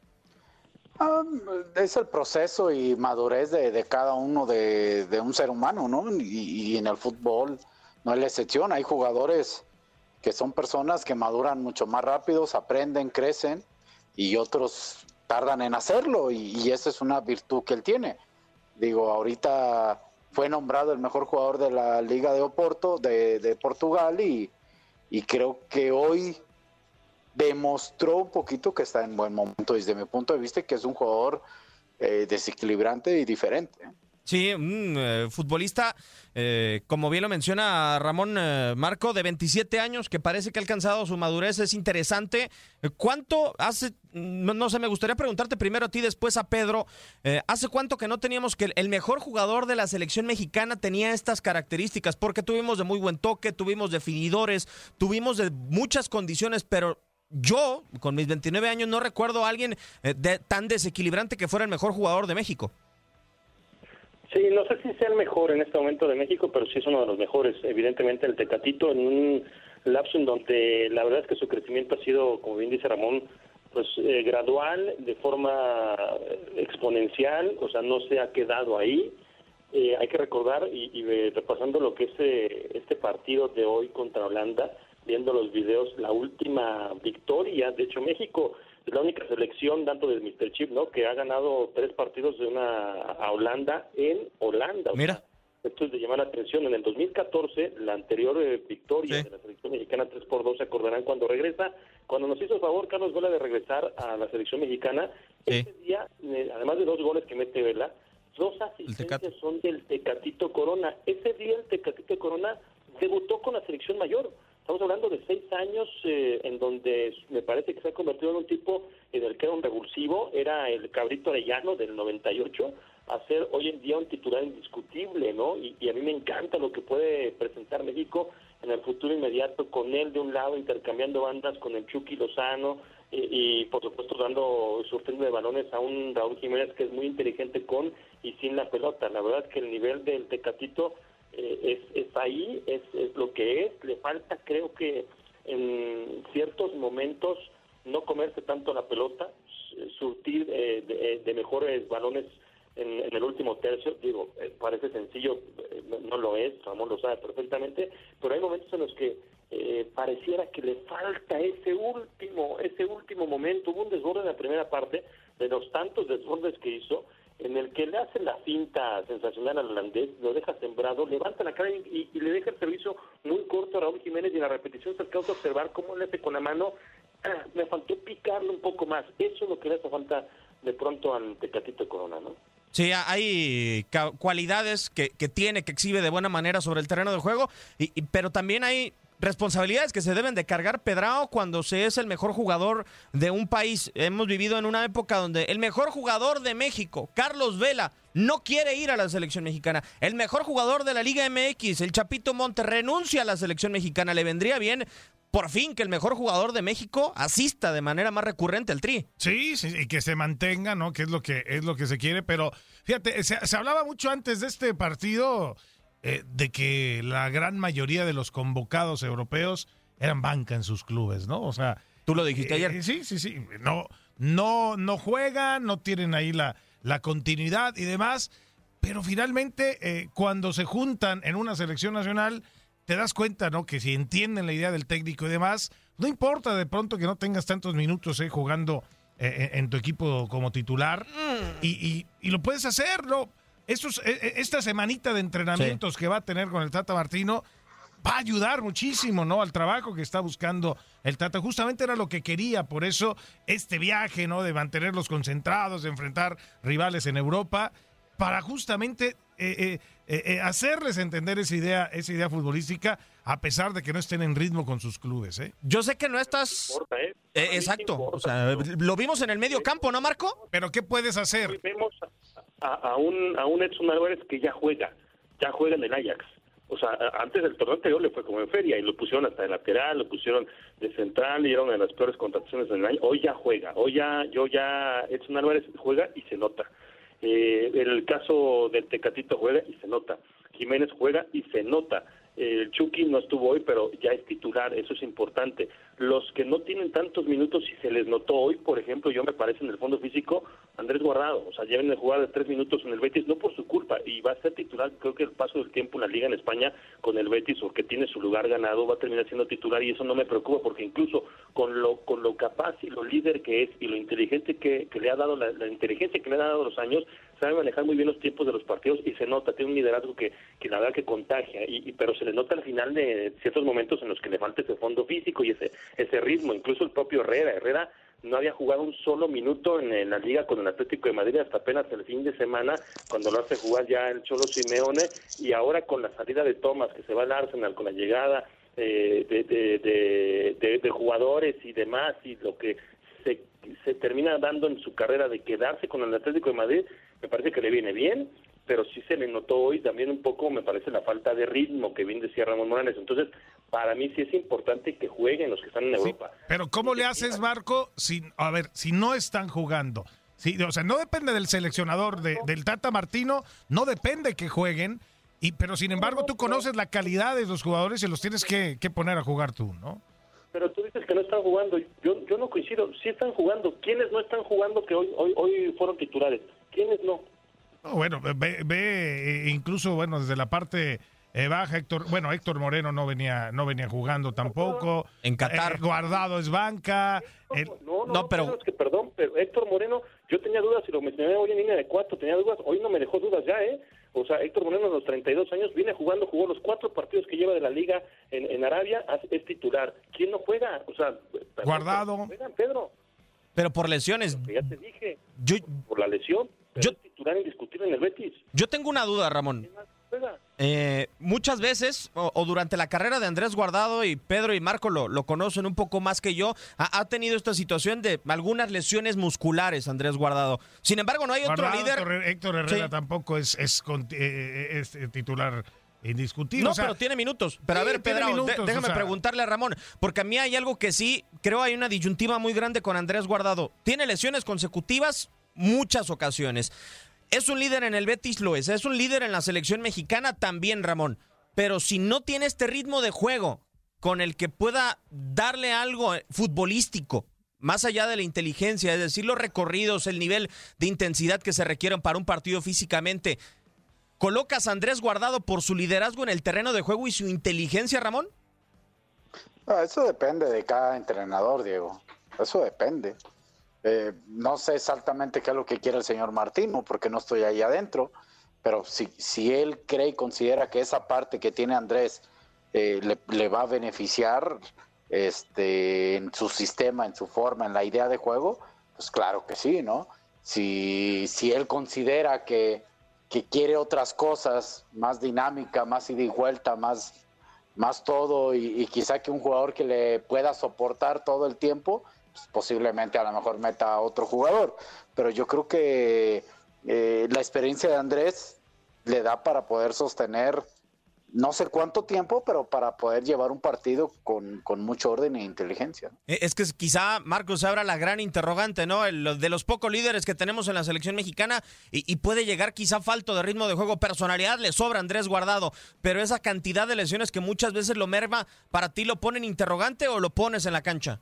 Um, es el proceso y madurez de, de cada uno de, de un ser humano, ¿no? Y, y en el fútbol no es la excepción. Hay jugadores que son personas que maduran mucho más rápido, aprenden, crecen, y otros tardan en hacerlo, y, y esa es una virtud que él tiene. Digo, ahorita fue nombrado el mejor jugador de la Liga de Oporto, de, de Portugal, y, y creo que hoy demostró un poquito que está en buen momento desde mi punto de vista, que es un jugador eh, desequilibrante y diferente. Sí, un eh, futbolista, eh, como bien lo menciona Ramón eh, Marco, de veintisiete años, que parece que ha alcanzado su madurez, es interesante. ¿Cuánto hace, no, no sé, me gustaría preguntarte primero a ti, después a Pedro, eh, ¿hace cuánto que no teníamos que el mejor jugador de la selección mexicana tenía estas características? Porque tuvimos de muy buen toque, tuvimos definidores, tuvimos de muchas condiciones, pero yo, con mis veintinueve años, no recuerdo a alguien eh, de, tan desequilibrante que fuera el mejor jugador de México. Sí, no sé si sea el mejor en este momento de México, pero sí es uno de los mejores. Evidentemente el Tecatito, en un lapso en donde la verdad es que su crecimiento ha sido, como bien dice Ramón, pues eh, gradual, de forma exponencial, o sea, no se ha quedado ahí. Eh, hay que recordar, y, y eh, repasando lo que es eh, este partido de hoy contra Holanda, viendo los videos, la última victoria, de hecho México es la única selección, tanto del míster Chip, ¿no?, que ha ganado tres partidos de una a Holanda en Holanda. Mira. O sea, esto es de llamar la atención. En el dos mil catorce, la anterior eh, victoria sí. de la selección mexicana tres por dos, se acordarán cuando regresa, cuando nos hizo el favor Carlos Vela de regresar a la selección mexicana, sí. ese día, eh, además de dos goles que mete Vela, dos asistencias son del Tecatito Corona. Ese día el Tecatito Corona debutó con la selección mayor. Estamos hablando de seis años eh, en donde me parece que se ha convertido en un tipo en el que era un revulsivo, era el Cabrito Arellano del noventa y ocho, a ser hoy en día un titular indiscutible, ¿no? Y, y a mí me encanta lo que puede presentar México en el futuro inmediato, con él de un lado intercambiando bandas con el Chucky Lozano eh, y por supuesto dando surtiendo de balones a un Raúl Jiménez que es muy inteligente con y sin la pelota. La verdad es que el nivel del Tecatito Eh, es, es ahí, es, es lo que es. Le falta, creo que en ciertos momentos, no comerse tanto la pelota, surtir eh, de, de mejores balones en, en el último tercio, digo, eh, parece sencillo, eh, no, no lo es, Ramón lo sabe perfectamente, pero hay momentos en los que eh, pareciera que le falta ese último, ese último momento. Hubo un desborde en la primera parte, de los tantos desbordes que hizo, en el que le hace la finta sensacional al holandés, lo deja sembrado, levanta la cara y, y le deja el servicio muy corto a Raúl Jiménez, y en la repetición se alcanza a observar cómo le hace con la mano. Ah, me faltó picarlo un poco más. Eso es lo que le hace falta de pronto al Tecatito Corona, ¿no? Sí, hay cualidades que, que tiene, que exhibe de buena manera sobre el terreno de juego, y, y, pero también hay responsabilidades que se deben de cargar Pedrao cuando se es el mejor jugador de un país. Hemos vivido en una época donde el mejor jugador de México, Carlos Vela, no quiere ir a la selección mexicana. El mejor jugador de la Liga M X, el Chapito Monte, renuncia a la selección mexicana. Le vendría bien, por fin, que el mejor jugador de México asista de manera más recurrente al Tri. Sí, sí, y que se mantenga, ¿no? Que es lo que es lo que se quiere, pero fíjate, se, se hablaba mucho antes de este partido eh, de que la gran mayoría de los convocados europeos eran banca en sus clubes, ¿no? O sea, tú lo dijiste eh, ayer. Sí, sí, sí. No, no, no juegan, no tienen ahí la, la continuidad y demás, pero finalmente eh, cuando se juntan en una selección nacional, te das cuenta, ¿no? Que si entienden la idea del técnico y demás, no importa de pronto que no tengas tantos minutos eh, jugando eh, en tu equipo como titular, mm. y, y, y lo puedes hacer, ¿no? Estos, eh, esta semanita de entrenamientos sí. que va a tener con el Tata Martino va a ayudar muchísimo, ¿no? Al trabajo que está buscando el Tata. Justamente era lo que quería, por eso este viaje, ¿no? De mantenerlos concentrados, de enfrentar rivales en Europa, para justamente eh, eh, eh, hacerles entender esa idea, esa idea futbolística, a pesar de que no estén en ritmo con sus clubes, ¿eh? Yo sé que no estás... No importa, ¿eh? Eh, exacto, importa, o sea, ¿no? Lo vimos en el medio campo, ¿no, Marco? Pero ¿qué puedes hacer? Hoy vemos a, a, a, un, a un Edson Álvarez que ya juega, ya juega en el Ajax. O sea, antes del torneo anterior le fue como en feria y lo pusieron hasta de lateral, lo pusieron de central y era una de las peores contrataciones del año. Hoy ya juega, hoy ya, yo ya, Edson Álvarez juega y se nota. Eh, el caso del Tecatito juega y se nota. Jiménez juega y se nota. El Chucky no estuvo hoy, pero ya es titular, eso es importante. Los que no tienen tantos minutos y se les notó hoy, por ejemplo, yo me parece en el fondo físico, Andrés Guardado, o sea, lleven de jugar de tres minutos en el Betis, no por su culpa, y va a ser titular, creo que el paso del tiempo en la Liga en España con el Betis, porque tiene su lugar ganado, va a terminar siendo titular, y eso no me preocupa, porque incluso con lo con lo capaz y lo líder que es, y lo inteligente que, que le ha dado, la, la inteligencia que le ha dado los años, sabe manejar muy bien los tiempos de los partidos, y se nota, tiene un liderazgo que, que la verdad que contagia, y, y pero se le nota al final de ciertos momentos en los que le falta ese fondo físico y ese ese ritmo, incluso el propio Herrera, Herrera no había jugado un solo minuto en, en la liga con el Atlético de Madrid hasta apenas el fin de semana, cuando lo hace jugar ya el Cholo Simeone, y ahora con la salida de Thomas, que se va al Arsenal, con la llegada eh, de, de, de, de, de jugadores y demás, y lo que se, se termina dando en su carrera de quedarse con el Atlético de Madrid, me parece que le viene bien, pero sí se le notó hoy también un poco, me parece, la falta de ritmo que bien decía Ramón Morales. Entonces, para mí sí es importante que jueguen los que están en Europa. Sí, pero ¿cómo le haces, Marco, si, a ver, si no están jugando? Sí, o sea, no depende del seleccionador, de, del Tata Martino, no depende que jueguen, y pero sin embargo tú conoces la calidad de los jugadores y los tienes que, que poner a jugar tú, ¿no? Pero tú dices que no están jugando, yo yo no coincido, sí están jugando. ¿Quiénes no están jugando que hoy hoy hoy fueron titulares? ¿Quiénes no? No, bueno, ve, ve incluso, bueno, desde la parte eh, baja, Héctor, bueno, Héctor Moreno no venía no venía jugando tampoco. En Qatar. Eh, Guardado es banca. No, el... no, no, no, pero... Es que, perdón, pero Héctor Moreno, yo tenía dudas, y lo mencioné hoy en línea de cuatro, tenía dudas, hoy no me dejó dudas ya, ¿eh? O sea, Héctor Moreno a los treinta y dos años viene jugando, jugó los cuatro partidos que lleva de la Liga en, en Arabia, es titular. ¿Quién no juega? O sea, perdón, Guardado. Juegan, Pedro. Pero por lesiones. Ya te dije, yo... por la lesión. Pero yo, es titular indiscutible en el Betis. Yo tengo una duda, Ramón. Eh, muchas veces, o, o durante la carrera de Andrés Guardado, y Pedro y Marco lo, lo conocen un poco más que yo, ha, ha tenido esta situación de algunas lesiones musculares, Andrés Guardado. Sin embargo, no hay otro Guardado, líder. Héctor, Héctor Herrera sí. tampoco es, es, es, es titular indiscutible. No, o sea, pero tiene minutos. Pero sí, a ver, Pedro, minutos, de, déjame o sea... preguntarle a Ramón, porque a mí hay algo que sí, creo hay una disyuntiva muy grande con Andrés Guardado. Tiene lesiones consecutivas muchas ocasiones. Es un líder en el Betis, lo es. Es un líder en la selección mexicana también, Ramón. Pero si no tiene este ritmo de juego con el que pueda darle algo futbolístico más allá de la inteligencia, es decir, los recorridos, el nivel de intensidad que se requieren para un partido físicamente, ¿colocas a Andrés Guardado por su liderazgo en el terreno de juego y su inteligencia, Ramón? Ah, eso depende de cada entrenador, Diego. Eso depende. Eh, no sé exactamente qué es lo que quiere el señor Martino, porque no estoy ahí adentro, pero si, si él cree y considera que esa parte que tiene Andrés eh, le, le va a beneficiar este, en su sistema, en su forma, en la idea de juego, pues claro que sí, ¿no? Si, si él considera que, que quiere otras cosas, más dinámica, más ida y vuelta, más, más todo, y, y quizá que un jugador que le pueda soportar todo el tiempo, pues posiblemente a lo mejor meta a otro jugador. Pero yo creo que eh, la experiencia de Andrés le da para poder sostener no sé cuánto tiempo, pero para poder llevar un partido con, con mucho orden e inteligencia. Es que quizá, Marcos, se abra la gran interrogante, ¿no? El, de los pocos líderes que tenemos en la selección mexicana y, y puede llegar quizá falto de ritmo de juego, personalidad, le sobra a Andrés Guardado, pero esa cantidad de lesiones que muchas veces lo merma, ¿para ti lo pone en interrogante o lo pones en la cancha?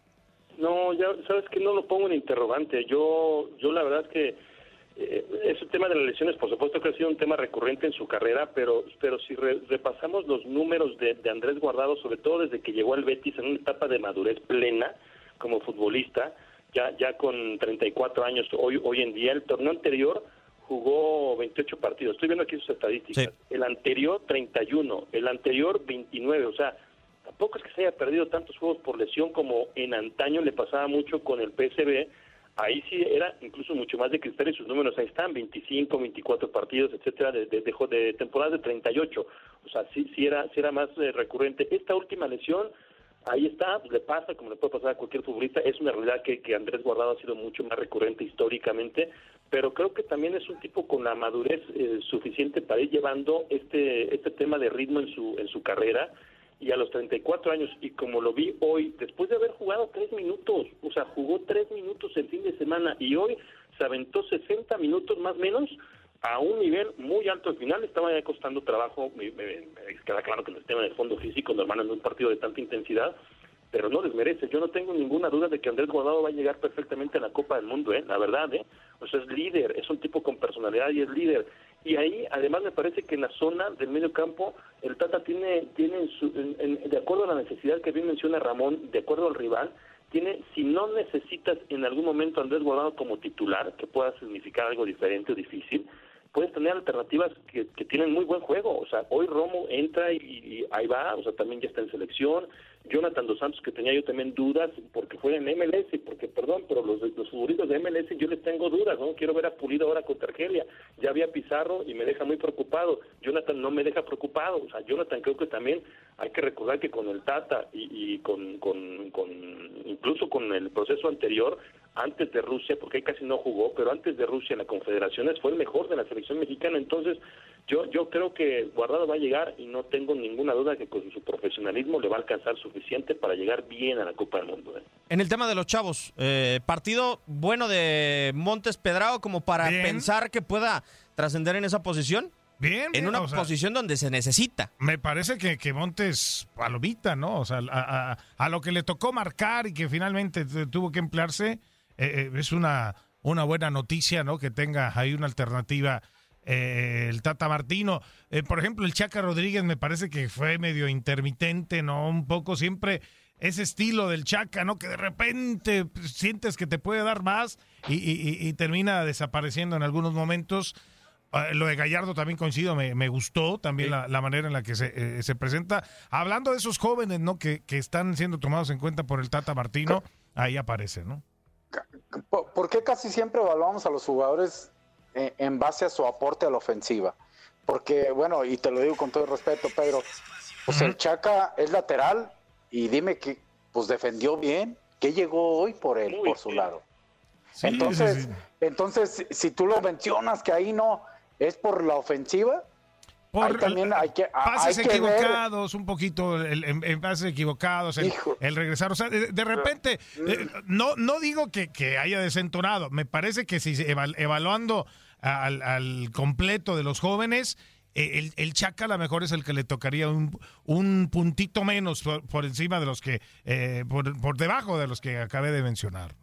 No, ya sabes que no lo pongo en interrogante. Yo, yo la verdad es que Eh, ese tema de las lesiones, por supuesto que ha sido un tema recurrente en su carrera, pero pero si re, repasamos los números de, de Andrés Guardado, sobre todo desde que llegó al Betis en una etapa de madurez plena como futbolista, ya ya con treinta y cuatro años hoy hoy en día, el torneo anterior jugó veintiocho partidos, estoy viendo aquí sus estadísticas, sí. El anterior treinta y uno, el anterior veintinueve, o sea, tampoco es que se haya perdido tantos juegos por lesión como en antaño le pasaba mucho con el P S V. Ahí sí era incluso mucho más de cristal y sus números ahí están, veinticinco, veinticuatro partidos, etcétera, de, de, de, de temporadas de treinta y ocho. O sea, sí, sí era, sí era más eh, recurrente. Esta última lesión, ahí está, pues le pasa, como le puede pasar a cualquier futbolista. Es una realidad que, que Andrés Guardado ha sido mucho más recurrente históricamente, pero creo que también es un tipo con la madurez eh, suficiente para ir llevando este este tema de ritmo en su en su carrera. Y a los treinta y cuatro años, y como lo vi hoy, después de haber jugado tres minutos, o sea, jugó tres minutos el fin de semana, y hoy se aventó sesenta minutos más o menos, a un nivel muy alto. Al final estaba ya costando trabajo, me, me, me queda claro que no está en el fondo físico normal en un partido de tanta intensidad, pero no desmerece. Yo no tengo ninguna duda de que Andrés Guardado va a llegar perfectamente a la Copa del Mundo, ¿eh? La verdad, ¿eh? O sea, es líder, es un tipo con personalidad y es líder. Y ahí, además, me parece que en la zona del medio campo, el Tata tiene, tiene en su, en, en, de acuerdo a la necesidad que bien menciona Ramón, de acuerdo al rival, tiene, si no necesitas en algún momento a Andrés Guardado como titular, que pueda significar algo diferente o difícil, puedes tener alternativas que, que tienen muy buen juego. O sea, hoy Romo entra y, y ahí va, o sea, también ya está en selección. Jonathan Dos Santos, que tenía yo también dudas, porque fue en M L S, porque, perdón, pero los, los futbolistas de M L S yo les tengo dudas, ¿no? Quiero ver a Pulido ahora contra Argelia. Ya había Pizarro y me deja muy preocupado. Jonathan no me deja preocupado. O sea, Jonathan creo que también hay que recordar que con el Tata y, y con, con, con incluso con el proceso anterior, antes de Rusia, porque ahí casi no jugó, pero antes de Rusia en las Confederaciones fue el mejor de la selección mexicana. Entonces, yo yo creo que Guardado va a llegar y no tengo ninguna duda que con su profesionalismo le va a alcanzar suficiente para llegar bien a la Copa del Mundo. ¿eh? En el tema de los chavos, eh, partido bueno de Montes Pedrao como para bien. Pensar que pueda trascender en esa posición. Bien, bien, en una o sea, posición donde se necesita. Me parece que, que Montes palomita, ¿no? O sea, a, a, a lo que le tocó marcar y que finalmente tuvo que emplearse, eh, es una, una buena noticia, ¿no? Que tenga ahí una alternativa eh, el Tata Martino. Eh, por ejemplo, el Chaca Rodríguez me parece que fue medio intermitente, ¿no? Un poco siempre ese estilo del Chaca, ¿no? Que de repente sientes que te puede dar más y, y, y termina desapareciendo en algunos momentos. Uh, lo de Gallardo también coincido, me, me gustó también sí. la, la manera en la que se, eh, se presenta. Hablando de esos jóvenes, ¿no? Que, que están siendo tomados en cuenta por el Tata Martino, ahí aparece, ¿no? ¿Por qué casi siempre evaluamos a los jugadores eh, en base a su aporte a la ofensiva? Porque, bueno, y te lo digo con todo el respeto, Pedro, pues uh-huh. el Chaca es lateral y dime que pues defendió bien, que llegó hoy por él, Uy, por su sí. lado. Sí, entonces, sí, sí. entonces, si tú lo mencionas que ahí no es por la ofensiva, por ahí también hay que pases hay que equivocados, ver. un poquito el, en, en pases equivocados, el, el regresar, o sea, de, de repente, eh, no no digo que, que haya desentonado, me parece que si evaluando al, al completo de los jóvenes, el, el Chaca a lo mejor es el que le tocaría un, un puntito menos por, por encima de los que, eh, por, por debajo de los que acabé de mencionar.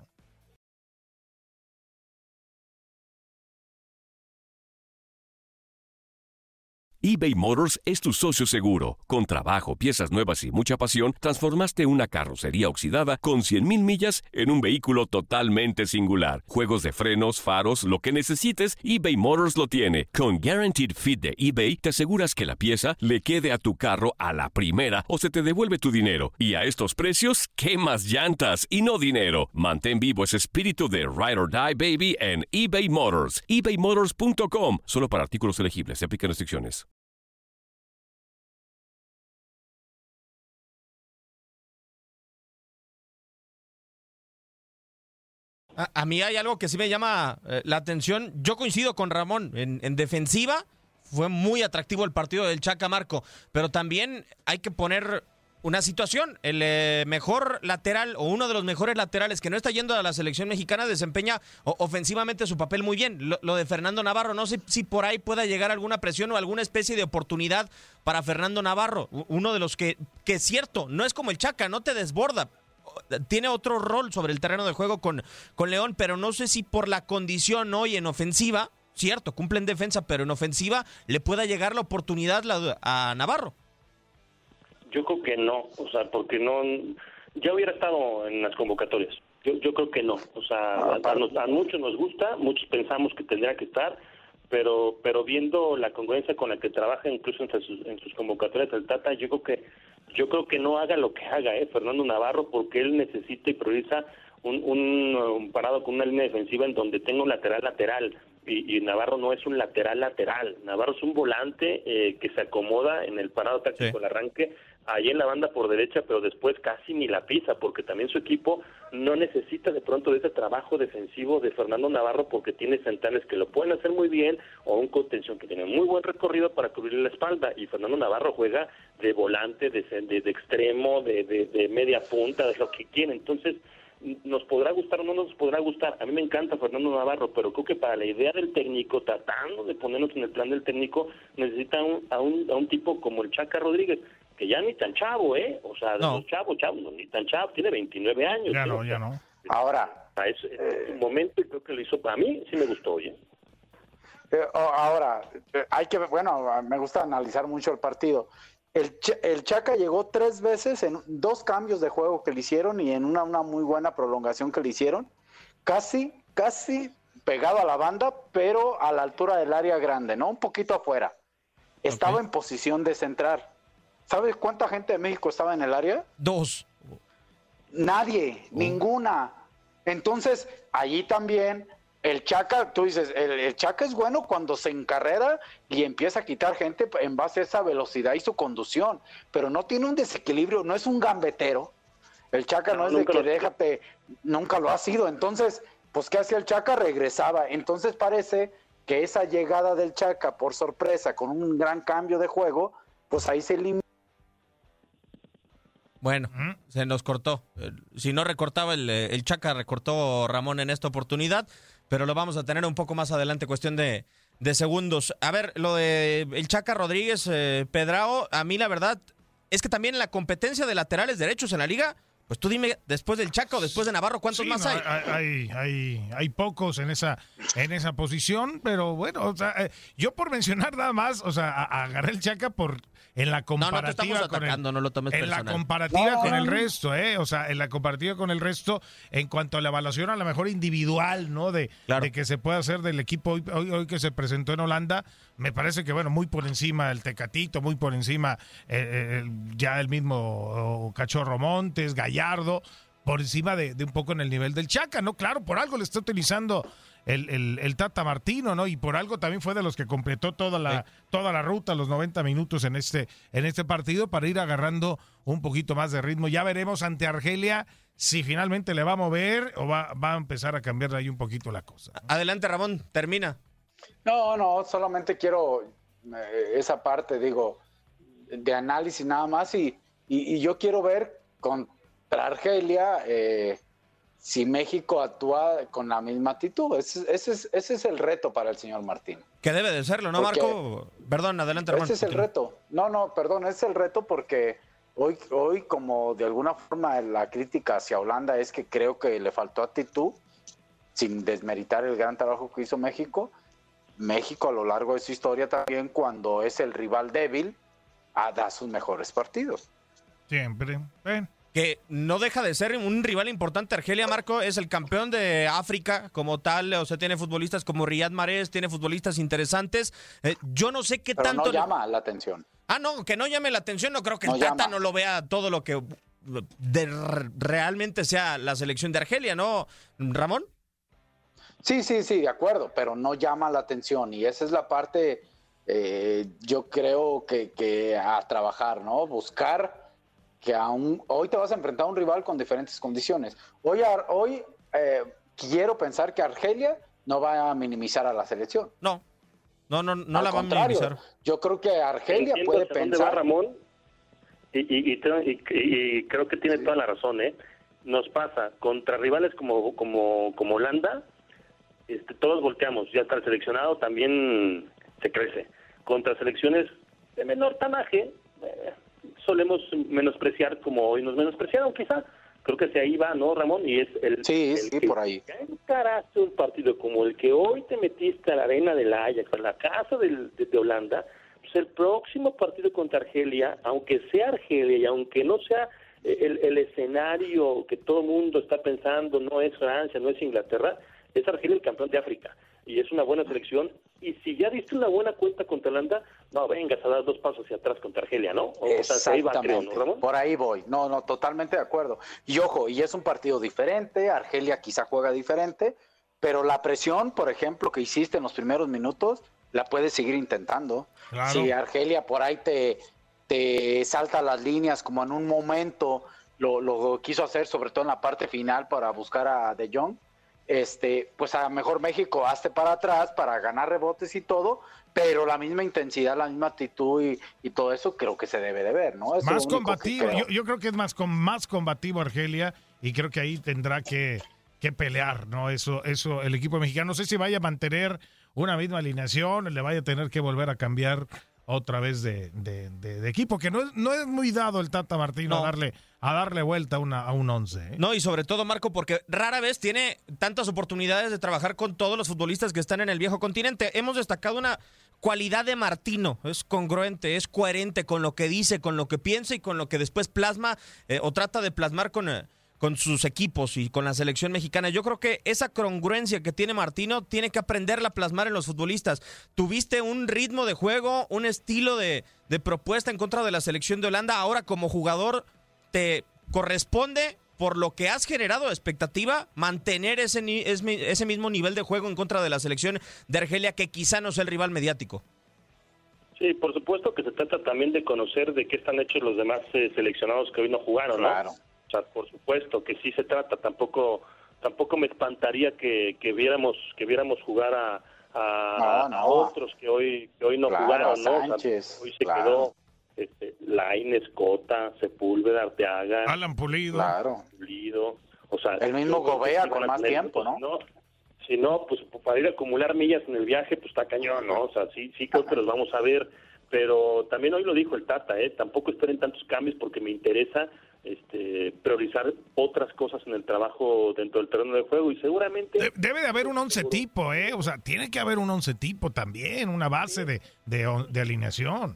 eBay Motors es tu socio seguro. Con trabajo, piezas nuevas y mucha pasión, transformaste una carrocería oxidada con cien mil millas en un vehículo totalmente singular. Juegos de frenos, faros, lo que necesites, eBay Motors lo tiene. Con Guaranteed Fit de eBay, te aseguras que la pieza le quede a tu carro a la primera o se te devuelve tu dinero. Y a estos precios, ¿qué más llantas y no dinero? Mantén vivo ese espíritu de Ride or Die, baby, en eBay Motors. ebay motors punto com. Solo para artículos elegibles. Se aplican restricciones. A, a mí hay algo que sí me llama eh, la atención. Yo coincido con Ramón. En, en defensiva fue muy atractivo el partido del Chaca, Marco. Pero también hay que poner una situación. El eh, mejor lateral o uno de los mejores laterales que no está yendo a la selección mexicana desempeña o, ofensivamente su papel muy bien. Lo, lo de Fernando Navarro, no sé si por ahí pueda llegar alguna presión o alguna especie de oportunidad para Fernando Navarro. Uno de los que, que es cierto, no es como el Chaca, no te desborda. Tiene otro rol sobre el terreno de juego con, con León, pero no sé si por la condición hoy en ofensiva, cierto, cumple en defensa, pero en ofensiva le pueda llegar la oportunidad la, a Navarro. Yo creo que no, o sea, porque no, ya hubiera estado en las convocatorias. Yo, yo creo que no, o sea, a, a, a muchos nos gusta, muchos pensamos que tendría que estar, pero pero viendo la congruencia con la que trabaja incluso entre sus, en sus convocatorias el Tata, yo creo que yo creo que no haga lo que haga eh Fernando Navarro, porque él necesita y prioriza un, un, un parado con una línea defensiva en donde tenga un lateral lateral y, y Navarro no es un lateral lateral, Navarro es un volante eh, que se acomoda en el parado táctico, sí. El arranque ahí en la banda por derecha, pero después casi ni la pisa, porque también su equipo no necesita de pronto de ese trabajo defensivo de Fernando Navarro, porque tiene centrales que lo pueden hacer muy bien, o un contención que tiene muy buen recorrido para cubrirle la espalda, y Fernando Navarro juega de volante, de, de, de extremo, de, de, de media punta, de lo que quiere. Entonces, nos podrá gustar o no nos podrá gustar. A mí me encanta Fernando Navarro, pero creo que para la idea del técnico, tratando de ponernos en el plan del técnico, necesita un, a, un, a un tipo como el Chaca Rodríguez, que ya ni tan chavo, ¿eh? O sea, de no. los chavos, chavos, no, ni tan chavo, tiene veintinueve años. Ya no, ya no. Ahora. Es, es eh, un momento y creo que lo hizo, para mí sí me gustó, ¿eh? eh ahora, hay que, bueno, me gusta analizar mucho el partido. El, Ch el Chaca llegó tres veces en dos cambios de juego que le hicieron y en una, una muy buena prolongación que le hicieron, casi, casi pegado a la banda, pero a la altura del área grande, ¿no? Un poquito afuera. Estaba okay. en posición de centrar. ¿Sabes cuánta gente de México estaba en el área? Dos. Nadie, oh. ninguna. Entonces, allí también el Chaca, tú dices, el, el Chaca es bueno cuando se encarrera y empieza a quitar gente en base a esa velocidad y su conducción, pero no tiene un desequilibrio, no es un gambetero. El Chaca no, no es de que lo... déjate, nunca lo ha sido. Entonces, pues, ¿qué hacía el Chaca? Regresaba. Entonces parece que esa llegada del Chaca por sorpresa, con un gran cambio de juego, pues ahí se elimina. Bueno, ¿Mm? se nos cortó. Si no recortaba el, el Chaca, recortó Ramón en esta oportunidad, pero lo vamos a tener un poco más adelante, cuestión de, de segundos. A ver, lo de el Chaca Rodríguez, eh, Pedrao, a mí la verdad es que también en la competencia de laterales derechos en la liga, pues tú dime, después del Chaca o después de Navarro, ¿cuántos sí, más no, hay? Hay, hay, hay? Hay pocos en esa en esa posición, pero bueno, o sea, eh, yo por mencionar nada más, o sea, agarré el Chaca por en la comparativa no, no te estamos con atacando, el, no lo tomes en personal. la comparativa no. con el resto, eh, o sea, en la comparativa con el resto en cuanto a la evaluación a lo mejor individual, ¿no? De, claro. de que se puede hacer del equipo hoy, hoy, hoy que se presentó en Holanda, me parece que bueno, muy por encima el Tecatito, muy por encima eh, eh, ya el mismo Cachorro Montes, Gallardo, por encima de, de un poco en el nivel del Chaca, ¿no? Claro, por algo le está utilizando el, el, el Tata Martino, ¿no? Y por algo también fue de los que completó toda la, sí. toda la ruta, los noventa minutos en este, en este partido para ir agarrando un poquito más de ritmo. Ya veremos ante Argelia si finalmente le va a mover o va, va a empezar a cambiar ahí un poquito la cosa, ¿no? Adelante, Ramón, termina. No, no, solamente quiero eh, esa parte, digo, de análisis nada más y, y, y yo quiero ver con Argelia, eh, si México actúa con la misma actitud. Ese, ese, es, ese es el reto para el señor Martín. Que debe de serlo, ¿no, porque, Marco? Perdón, adelante, hermano. Ese es el reto. No, no, perdón, ese es el reto porque hoy, hoy como de alguna forma la crítica hacia Holanda es que creo que le faltó actitud, sin desmeritar el gran trabajo que hizo México. México a lo largo de su historia también, cuando es el rival débil, ah, da sus mejores partidos. Siempre. Ven. Que no deja de ser un rival importante. Argelia, Marco, es el campeón de África como tal, o sea, tiene futbolistas como Riyad Mahrez, tiene futbolistas interesantes. Eh, yo no sé qué Pero tanto... no llama la atención. Ah, no, que no llame la atención, no creo que no el Tata llama. no lo vea todo lo que de, realmente sea la selección de Argelia, ¿no, Ramón? Sí, sí, sí, de acuerdo, pero no llama la atención y esa es la parte, eh, yo creo que, que a trabajar, ¿no? Buscar... que aún hoy te vas a enfrentar a un rival con diferentes condiciones. Hoy, hoy eh, quiero pensar que Argelia no va a minimizar a la selección. No, no, no, no Al la va a minimizar. Yo creo que Argelia Entiendo puede hacia pensar... dónde va Ramón, y, y, y, y, y creo que tiene toda la razón, ¿eh? Nos pasa contra rivales como, como, como Holanda, este, todos volteamos, ya está el seleccionado, también se crece. Contra selecciones de menor tamaje, eh, solemos menospreciar como hoy nos menospreciaron quizá, creo que hacia ahí va, ¿no, Ramón? Y es el, sí, el sí, que por ahí. encaraste un partido como el que hoy te metiste a la arena del Ajax, a la casa del, de, de Holanda, pues el próximo partido contra Argelia, aunque sea Argelia y aunque no sea el, el escenario que todo el mundo está pensando, no es Francia, no es Inglaterra, es Argelia el campeón de África, y es una buena selección, y si ya diste una buena cuenta contra Holanda, no vengas a dar dos pasos hacia atrás contra Argelia, ¿no? O, o sea, ahí va, creo, ¿no, Ramón? Por ahí voy, no, no, totalmente de acuerdo. Y ojo, y es un partido diferente, Argelia quizá juega diferente, pero la presión, por ejemplo, que hiciste en los primeros minutos, la puedes seguir intentando. Claro. Si Argelia por ahí te, te salta las líneas, como en un momento lo, lo quiso hacer, sobre todo en la parte final para buscar a De Jong, este, pues a lo mejor México hazte para atrás para ganar rebotes y todo, pero la misma intensidad, la misma actitud y, y todo eso creo que se debe de ver, ¿no? Es más combativo, creo. Yo, yo creo que es más, con, más combativo Argelia y creo que ahí tendrá que, que pelear, ¿no? Eso, eso el equipo mexicano, no sé si vaya a mantener una misma alineación, le vaya a tener que volver a cambiar otra vez de, de, de, de equipo, que no es, no es muy dado el Tata Martino no. a darle a darle vuelta a, una, a un once. ¿eh? No, y sobre todo, Marco, porque rara vez tiene tantas oportunidades de trabajar con todos los futbolistas que están en el viejo continente. Hemos destacado una cualidad de Martino, es congruente, es coherente con lo que dice, con lo que piensa y con lo que después plasma eh, o trata de plasmar con... Eh, con sus equipos y con la selección mexicana. Yo creo que esa congruencia que tiene Martino tiene que aprenderla a plasmar en los futbolistas. Tuviste un ritmo de juego, un estilo de, de propuesta en contra de la selección de Holanda. Ahora como jugador te corresponde, por lo que has generado expectativa, mantener ese, ese mismo nivel de juego en contra de la selección de Argelia, que quizá no sea el rival mediático. Sí, por supuesto que se trata también de conocer de qué están hechos los demás eh, seleccionados que hoy no jugaron, ¿no? Claro. O sea, por supuesto que sí se trata, tampoco tampoco me espantaría que, que viéramos que viéramos jugar a, a, no, no. a otros que hoy que hoy no claro, jugaron, ¿no? Sánchez, o sea, hoy se claro. quedó este, Lainez, Cota, Sepúlveda, Arteaga, Alan Pulido, claro. Pulido, o sea, el mismo Gobea con más tener, tiempo, ¿no? ¿no? Si no, pues para ir a acumular millas en el viaje, pues está cañón, ¿no? O sea, sí, sí creo que los vamos a ver, pero también hoy lo dijo el Tata, ¿eh? Tampoco esperen tantos cambios porque me interesa este priorizar otras cosas en el trabajo dentro del terreno de juego y seguramente... De, debe de haber un once tipo, ¿eh? O sea, tiene que haber un once tipo también, una base de, de, de alineación.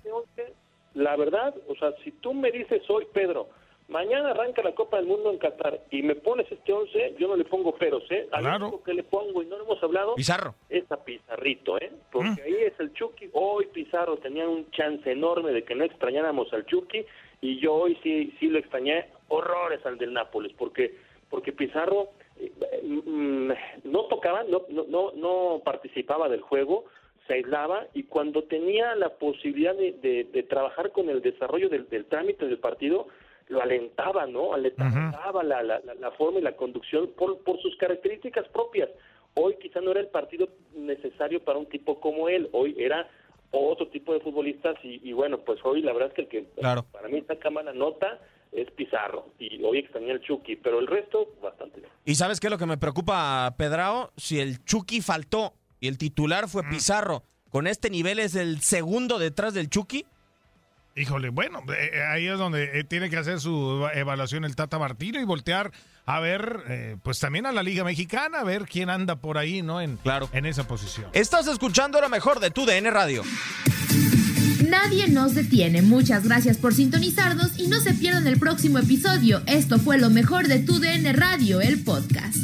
La verdad, o sea, si tú me dices hoy, Pedro, mañana arranca la Copa del Mundo en Qatar y me pones este once, yo no le pongo peros, ¿eh? Al claro. único que le pongo, y no lo hemos hablado, Pizarro. es a Pizarrito, ¿eh? Porque ¿Mm? ahí es el Chucky. Hoy Pizarro tenía un chance enorme de que no extrañáramos al Chucky y yo hoy sí sí lo extrañé horrores al del Nápoles, porque porque Pizarro eh, mm, no tocaba, no, no, no, no participaba del juego, se aislaba y cuando tenía la posibilidad de, de, de trabajar con el desarrollo del, del trámite del partido, lo alentaba, ¿no? Alentaba uh-huh. la, la, la forma y la conducción por, por sus características propias. Hoy quizá no era el partido necesario para un tipo como él, hoy era otro tipo de futbolistas y, y bueno, pues hoy la verdad es que el que claro. para mí saca mala nota es Pizarro, y hoy extrañé al Chucky, pero el resto, bastante bien. ¿Y sabes qué es lo que me preocupa, Pedrao? Si el Chucky faltó y el titular fue Pizarro, ¿con este nivel es el segundo detrás del Chucky? Híjole, bueno, eh, ahí es donde eh, tiene que hacer su evaluación el Tata Martino y voltear a ver, eh, pues también a la Liga Mexicana, a ver quién anda por ahí, ¿no? En, claro. en esa posición. Estás escuchando lo mejor de tu D N Radio. Nadie nos detiene. Muchas gracias por sintonizarnos y no se pierdan el próximo episodio. Esto fue lo mejor de tu D N Radio, el podcast.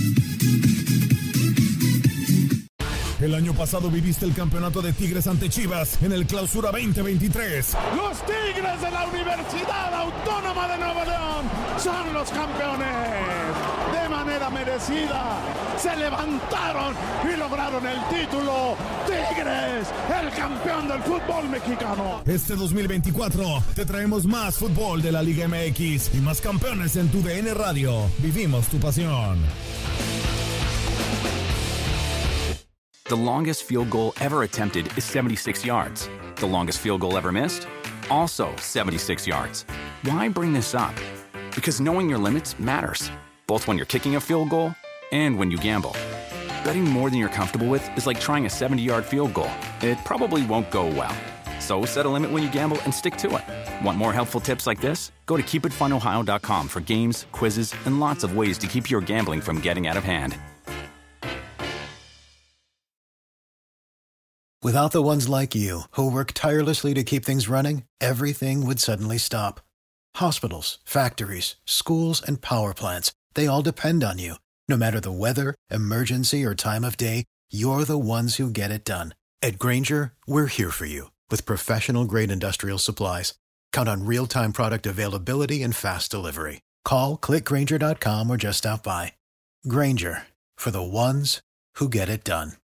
El año pasado viviste el campeonato de Tigres ante Chivas en el Clausura veinte veintitrés. Los Tigres de la Universidad Autónoma de Nuevo León son los campeones. De manera merecida se levantaron y lograron el título. Tigres, el campeón del fútbol mexicano. Este dos mil veinticuatro te traemos más fútbol de la Liga M X y más campeones en tu D N Radio. Vivimos tu pasión. The longest field goal ever attempted is seventy-six yards. The longest field goal ever missed? Also seventy-six yards. Why bring this up? Because knowing your limits matters, both when you're kicking a field goal and when you gamble. Betting more than you're comfortable with is like trying a seventy-yard field goal. It probably won't go well. So set a limit when you gamble and stick to it. Want more helpful tips like this? Go to keep it fun ohio dot com for games, quizzes, and lots of ways to keep your gambling from getting out of hand. Without the ones like you, who work tirelessly to keep things running, everything would suddenly stop. Hospitals, factories, schools, and power plants, they all depend on you. No matter the weather, emergency, or time of day, you're the ones who get it done. At Grainger, we're here for you with professional-grade industrial supplies. Count on real-time product availability and fast delivery. Call, click Grainger dot com, or just stop by. Grainger, for the ones who get it done.